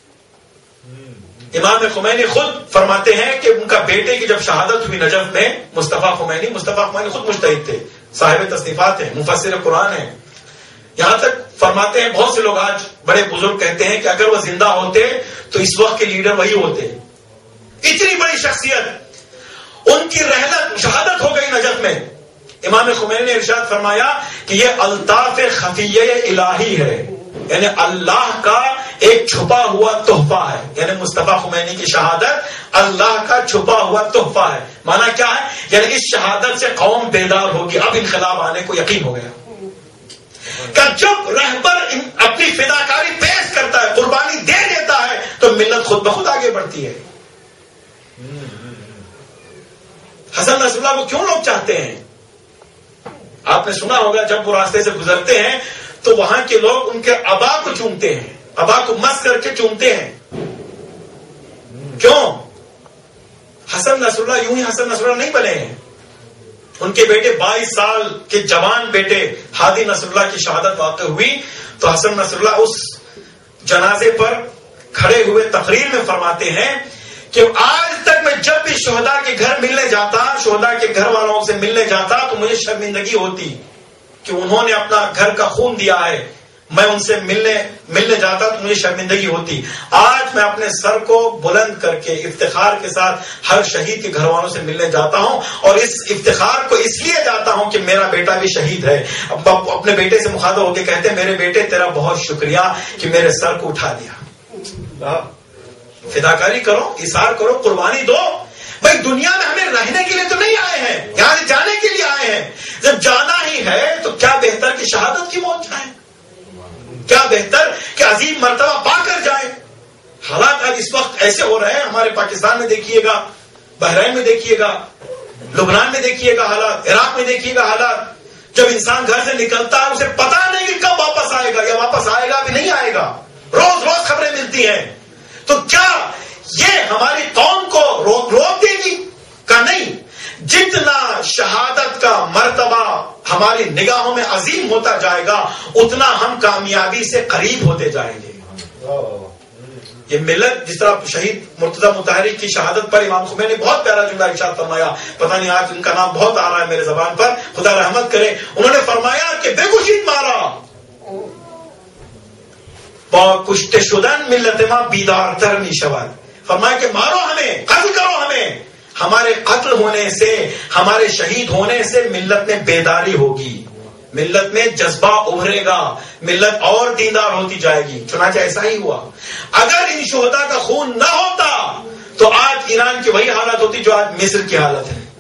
امام خمینی خود فرماتے ہیں کہ ان کا بیٹے کی جب شہادت ہوئی نجف میں, مصطفیٰ خمینی خود مجتہد تھے, صاحب تصنیفات ہیں, مفسر قرآن ہیں. یہاں تک فرماتے ہیں بہت سے لوگ آج بڑے بزرگ کہتے ہیں کہ اگر وہ زندہ ہوتے تو اس وقت کے لیڈر وہی ہوتے. اتنی بڑی شخصیت، ان کی رحلت شہادت ہو گئی نجف میں. امام خمینی نے ارشاد فرمایا کہ یہ الطاف خفیہ الہی ہے، یعنی اللہ کا ایک چھپا ہوا تحفہ ہے. یعنی مصطفیٰ خمینی کی شہادت اللہ کا چھپا ہوا تحفہ ہے. مانا کیا ہے؟ یعنی اس شہادت سے قوم بیدار ہوگی. اب انقلاب آنے کو یقین ہو گیا کہ جب رہبر اپنی فداکاری پیش کرتا ہے، قربانی دے دیتا ہے، تو ملت خود بخود آگے بڑھتی ہے. حسن نصر اللہ کو کیوں لوگ چاہتے ہیں؟ آپ نے سنا ہوگا جب وہ راستے سے گزرتے ہیں تو وہاں کے لوگ ان کے ابا کو چومتے ہیں، ابا کو مس کر کے چومتے ہیں. کیوں؟ حسن نصر اللہ یوں ہی حسن نصر اللہ نہیں بنے ہیں. ان کے بیٹے 22 سال کے جوان بیٹے ہادی نصر اللہ کی شہادت واقع ہوئی تو حسن نصر اللہ اس جنازے پر کھڑے ہوئے تقریر میں فرماتے ہیں کہ آج تک میں جب بھی شہداء کے گھر ملنے جاتا، شہداء کے گھر والوں سے ملنے جاتا تو مجھے شرمندگی ہوتی کہ انہوں نے اپنا گھر کا خون دیا ہے. میں ان سے ملنے جاتا تو مجھے شرمندگی ہوتی. آج میں اپنے سر کو بلند کر کے افتخار کے ساتھ ہر شہید کے گھر والوں سے ملنے جاتا ہوں، اور اس افتخار کو اس لیے جاتا ہوں کہ میرا بیٹا بھی شہید ہے. اپنے بیٹے سے مخاطب ہو کے کہتے ہیں میرے بیٹے تیرا بہت شکریہ کہ میرے سر کو اٹھا دیا. فداکاری کرو، اثار کرو، قربانی دو. بھائی دنیا میں ہمیں رہنے کے لیے تو نہیں آئے ہیں، یہاں سے جانے کے لیے آئے ہیں. جب جانا ہی ہے تو کیا بہتر کہ شہادت کی موت جائے، کیا بہتر کہ عظیم مرتبہ پا کر جائیں. حالات آج اس وقت ایسے ہو رہے ہیں، ہمارے پاکستان میں دیکھیے گا، بحرین میں دیکھیے گا، لبنان میں دیکھیے گا حالات، عراق میں دیکھیے گا حالات. جب انسان گھر سے نکلتا ہے اسے پتا نہیں کہ کب واپس آئے گا، یا واپس آئے گا بھی نہیں آئے گا. روز روز خبریں ملتی ہیں. تو کیا یہ ہماری قوم کو روک دے گی؟ کہ نہیں. جتنا شہادت کا مرتبہ ہماری نگاہوں میں عظیم ہوتا جائے گا اتنا ہم کامیابی سے قریب ہوتے جائیں گے. یہ ملت جس طرح شہید مرتضی مطہری کی شہادت پر امام خمینی نے بہت پیارا جملہ ارشاد فرمایا، پتہ نہیں آج ان کا نام بہت آ رہا ہے میرے زبان پر، خدا رحمت کرے. انہوں نے فرمایا کہ بے گوشید مارا با کشته شدن ملت ما بیدارتر می شود. فرمایا کہ مارو ہمیں، قتل کرو ہمیں. ہمارے قتل ہونے سے، ہمارے شہید ہونے سے ملت میں بیداری ہوگی، ملت میں جذبہ ابھرے گا، ملت اور دیندار ہوتی جائے گی. چنانچہ ایسا ہی ہوا. اگر ان شہداء کا خون نہ ہوتا تو آج ایران کی وہی حالت ہوتی جو آج مصر کی حالت ہے.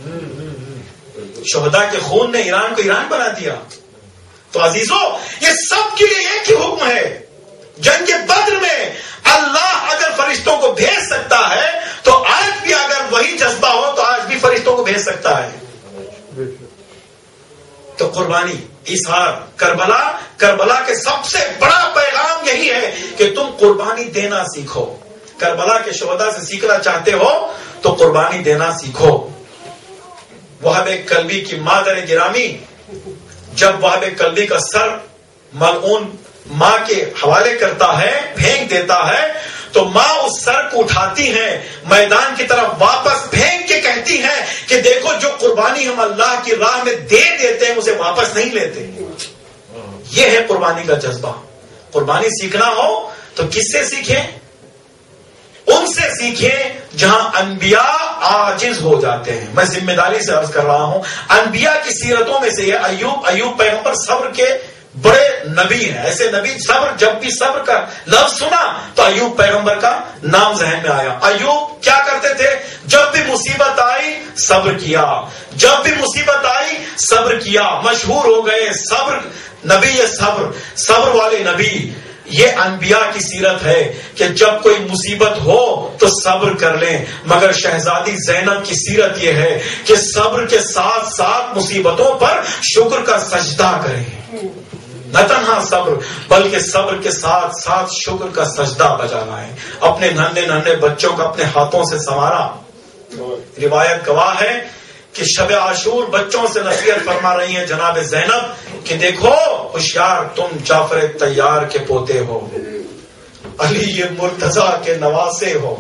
شہداء کے خون نے ایران کو ایران بنا دیا. تو عزیزو یہ سب کے لیے ایک ہی حکم ہے. جنگ بدر میں اللہ اگر فرشتوں کو بھیج سکتا ہے تو آج بھی اگر وہی جذبہ ہو تو آج بھی فرشتوں کو بھیج سکتا ہے. تو قربانی، اظہار، کربلا کے سب سے بڑا پیغام یہی ہے کہ تم قربانی دینا سیکھو. کربلا کے شہداء سے سیکھنا چاہتے ہو تو قربانی دینا سیکھو. وہب کلبی کی مادر گرامی جب وہب کلبی کا سر ملعون ماں کے حوالے کرتا ہے، پھینک دیتا ہے، تو ماں اس سر کو اٹھاتی ہے، میدان کی طرف واپس پھینک کے کہتی ہے کہ دیکھو جو قربانی ہم اللہ کی راہ میں دے دیتے ہیں اسے واپس نہیں لیتے. یہ ہے قربانی کا جذبہ. قربانی سیکھنا ہو تو کس سے سیکھیں؟ ان سے سیکھیں جہاں انبیاء عاجز ہو جاتے ہیں. میں ذمہ داری سے عرض کر رہا ہوں، انبیاء کی سیرتوں میں سے یہ ایوب پیغمبر صبر کے بڑے نبی ہیں. ایسے نبی صبر، جب بھی صبر کا لفظ سنا تو ایوب پیغمبر کا نام ذہن میں آیا. ایوب کیا کرتے تھے؟ جب بھی مصیبت آئی صبر کیا، جب بھی مصیبت آئی صبر کیا. مشہور ہو گئے صبر نبی، صبر والے نبی. یہ انبیاء کی سیرت ہے کہ جب کوئی مصیبت ہو تو صبر کر لیں. مگر شہزادی زینب کی سیرت یہ ہے کہ صبر کے ساتھ ساتھ مصیبتوں پر شکر کا سجدہ کریں. نہ تنہا صبر بلکہ صبر کے ساتھ ساتھ شکر کا سجدہ بجا لائیں. اپنے ننھے بچوں کو اپنے ہاتھوں سے سنوارا. روایت گواہ ہے کہ شب عاشور بچوں سے نصیحت فرما رہی ہیں جناب زینب کہ دیکھو ہوشیار، تم جعفر طیار کے پوتے ہو، علی مرتضیٰ کے نواسے ہو.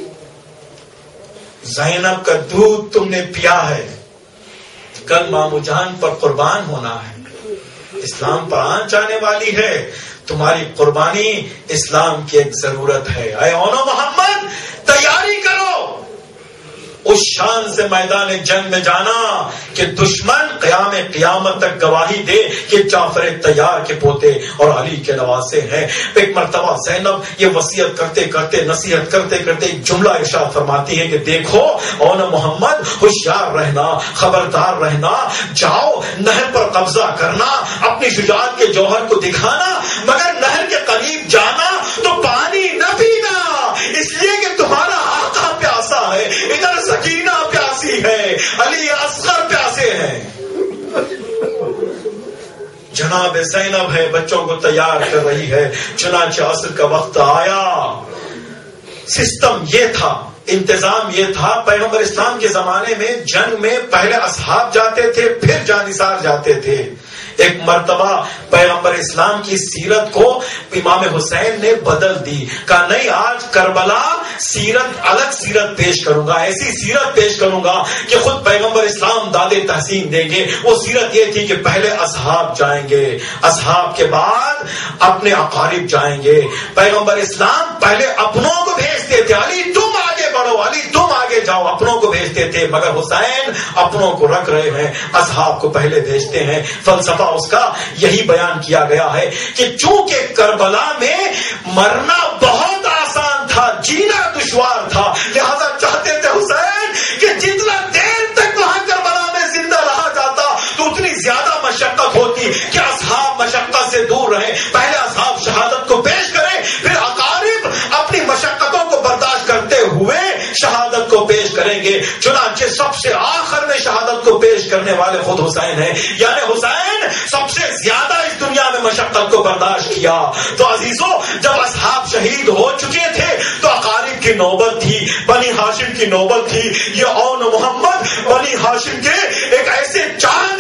زینب کا دودھ تم نے پیا ہے، کل مامو جان پر قربان ہونا ہے. اسلام پر آن جانے والی ہے. تمہاری قربانی اسلام کی ایک ضرورت ہے. اے اون محمد تیاری کرو اس شان سے میدان جنگ میں جانا کہ دشمن قیامت تک گواہی دے کہ جعفر تیار کے پوتے اور علی کے نواسے ہیں. ایک مرتبہ زینب یہ وصیت کرتے کرتے نصیحت کرتے کرتے ایک جملہ ارشاد فرماتی ہے کہ دیکھو اون محمد ہوشیار رہنا، خبردار رہنا، جاؤ نہر پر قبضہ کرنا، اپنی شجاعت کے جوہر کو دکھانا، مگر نہر کے قریب جانا تو پانی نہ پینا، اس لیے کہ تمہارا آقا پیاسا ہے، ادھر سکینہ پیاسی ہے، علی اصغر پیاسے ہیں. جناب زینب ہے بچوں کو تیار کر رہی ہے. چنانچہ عصر کا وقت آیا. سسٹم یہ تھا، انتظام یہ تھا. پیغمبر اسلام کے زمانے میں جنگ میں پہلے اصحاب جاتے تھے، پھر جانثار جاتے تھے. ایک مرتبہ پیغمبر اسلام کی سیرت کو امام حسین نے بدل دی. کہا نہیں، آج کربلا سیرت الگ سیرت پیش کروں گا، ایسی سیرت پیش کروں گا کہ خود پیغمبر اسلام داد تحسین دیں گے. وہ سیرت یہ تھی کہ پہلے اصحاب جائیں گے، اصحاب کے بعد اپنے اقارب جائیں گے. پیغمبر اسلام پہلے اپنوں کو بھیجتے تھے، علی تم آگے بڑھو، علی تم آگے جاؤ، اپنوں کو بھیجتے تھے. مگر حسین اپنوں کو رکھ رہے ہیں، اصحاب کو پہلے بھیجتے ہیں. فلسفہ اس کا یہی بیان کیا گیا ہے کہ چونکہ کربلا میں مرنا بہت آسان تھا، جینا دشوار تھا، لہذا چاہتے تھے حسین کہ جتنا دیر تک وہاں کربلا میں زندہ رہا جاتا تو اتنی زیادہ مشقت ہوتی کہ اصحاب مشقت سے دور رہیں. پہلے اصحاب شہادت کو پیش کریں، پھر اقارب اپنی مشقتوں کو برداشت کرتے ہوئے شہادت کو پیش کریں گے. چنانچہ سب سے آخر میں شہادت کو پیش کرنے والے خود حسین ہیں. یعنی حسین سب سے زیادہ اس دنیا میں مشقت کو برداشت کیا. تو عزیزوں، جب اصحاب شہید ہو چکے تھے تو اقارب کی نوبت تھی، بنی ہاشم کی نوبت تھی. یہ اون محمد بنی ہاشم کے ایک ایسے چاند